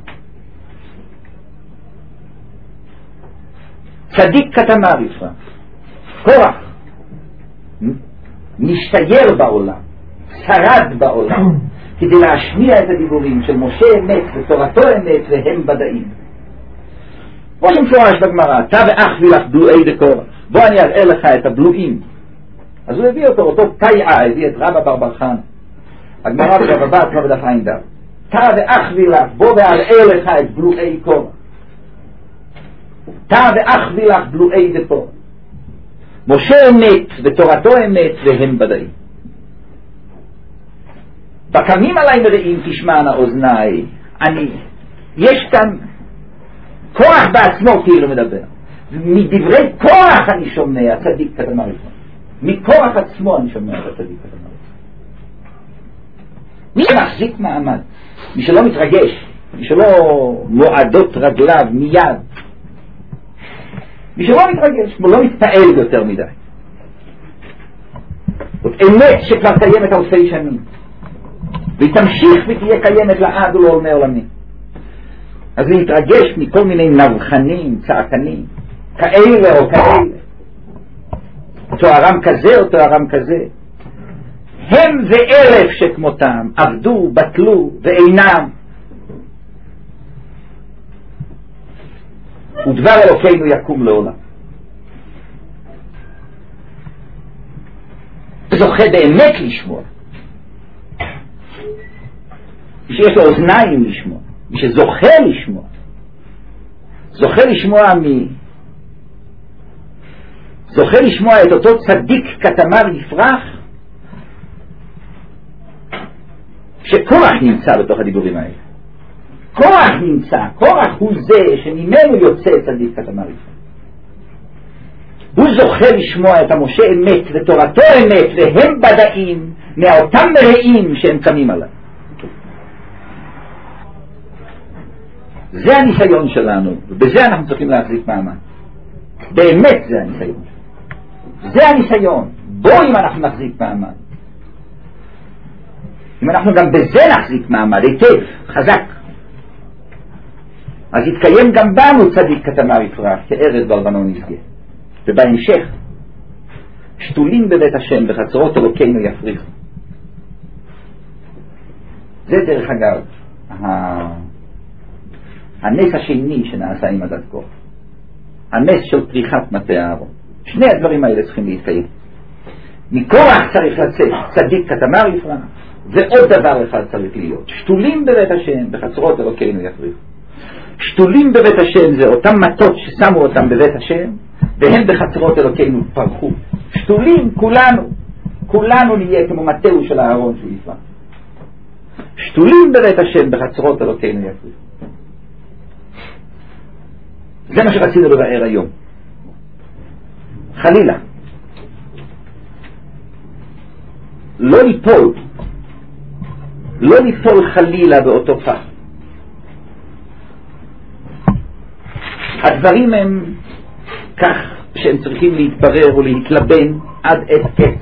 [SPEAKER 1] צדיק כתמר יפרח. קורח נשתייר בעולם, שרד בעולם, כדי להשמיע את הדיבורים של משה אמת ותורתו אמת והם בדאים. כמו שמפורש בגמרא, אתה ואחווי לך בלועי דקורח, בוא אני אראה לך את הבלועים. אז הוא הביא אותו תאיעה, הביא את רבא בר בר חנא. הגמרא בבבא בתרא בדף ע"ד. אתה ואחווי לך, בוא ואראה לך את בלועי קורח. אתה ואחווי לך בלועי דקורח. משה אמת ותורתו אמת והם ודאי. בקמים עליי מראים תשמענה אוזניי. יש כאן כוח בעצמו כאילו מדבר. מדברי כוח אני שומע צדיק קטן ראשון. מכוח עצמו אני שומע את הצדיק קטן ראשון. מי שמחזיק מעמד, מי שלא מתרגש, מי שלא מועדות רגליו מיד, מי שלא מתרגש, לא מתפעל יותר מדי. זאת אמת שכבר קיימת אלפי שנים והיא תמשיך ותהיה קיימת לעד ולעולמי עולמים. אז היא מתרגש מכל מיני נבחנים, צעקנים, כאלה או כאלה, תוארם כזה או תוארם כזה. הם ואלף שכמותם עבדו, בטלו ואינם, ודבר אלוקינו יקום לעולם. זוכה באמת לשמוע, מי שיש לו אוזניים לשמוע, מי שזוכה לשמוע, זוכה לשמוע את אותו צדיק כתמר יפרח, שכוח נמצא בתוך הדיבורים האלה. כוח נמצא, כוח הוא זה שממנו יוצא צדיק כתמר יפרח. הוא זוכה לשמוע את המשה אמת ותורתו אמת והם בדאים מאותם מראים שהם קמים עליו. זה הניסיון שלנו, ובזה אנחנו צריכים להחזיק מעמד. באמת זה הניסיון. זה הניסיון. בו אם אנחנו נחזיק מעמד. אם אנחנו גם בזה נחזיק מעמד, היטב, חזק, אז יתקיים גם בנו צדיק כתמר יפרח, כארז בלבנון יסגה. ובהמשך, שתולים בבית השם בחצרות אלוקינו יפריחו. זה דרך אגב הנס השני שנעשה עם עדת כוח, הנס של פריחת מטה הארון. שני הדברים האלה צריכים להתקיים. מכוח צריך לצאת צדיק כתמר יפרח, ועוד דבר אחד צריך להיות, שתולים בבית השם בחצרות אלוקינו יפריחו. שתולים בבית השם זה אותם מטות ששמו אותם בבית השם והם בחצרות אלוקינו פרחו. שתולים כולנו נהיה כמו מטהו של הארון שיפרח. שתולים בבית השם בחצרות אלוקינו יפריחו. זה מה שרצינו לבאר היום. חלילה לא ליפול חלילה באותו פח. הדברים הם כך שהם צריכים להתברר ולהתלבן עד עת קץ.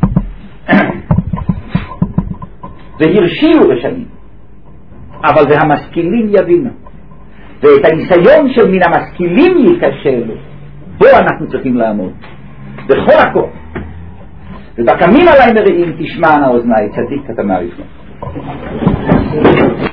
[SPEAKER 1] והרשילו בשנים, אבל והמשכילים יבינו, ואת הניסיון של מן המשכילים ייכשלו, בו אנחנו צריכים לעמוד בכל הכוח. ובקמים עליי מראים תשמענה אוזניי, צדיק כתמר יפרח.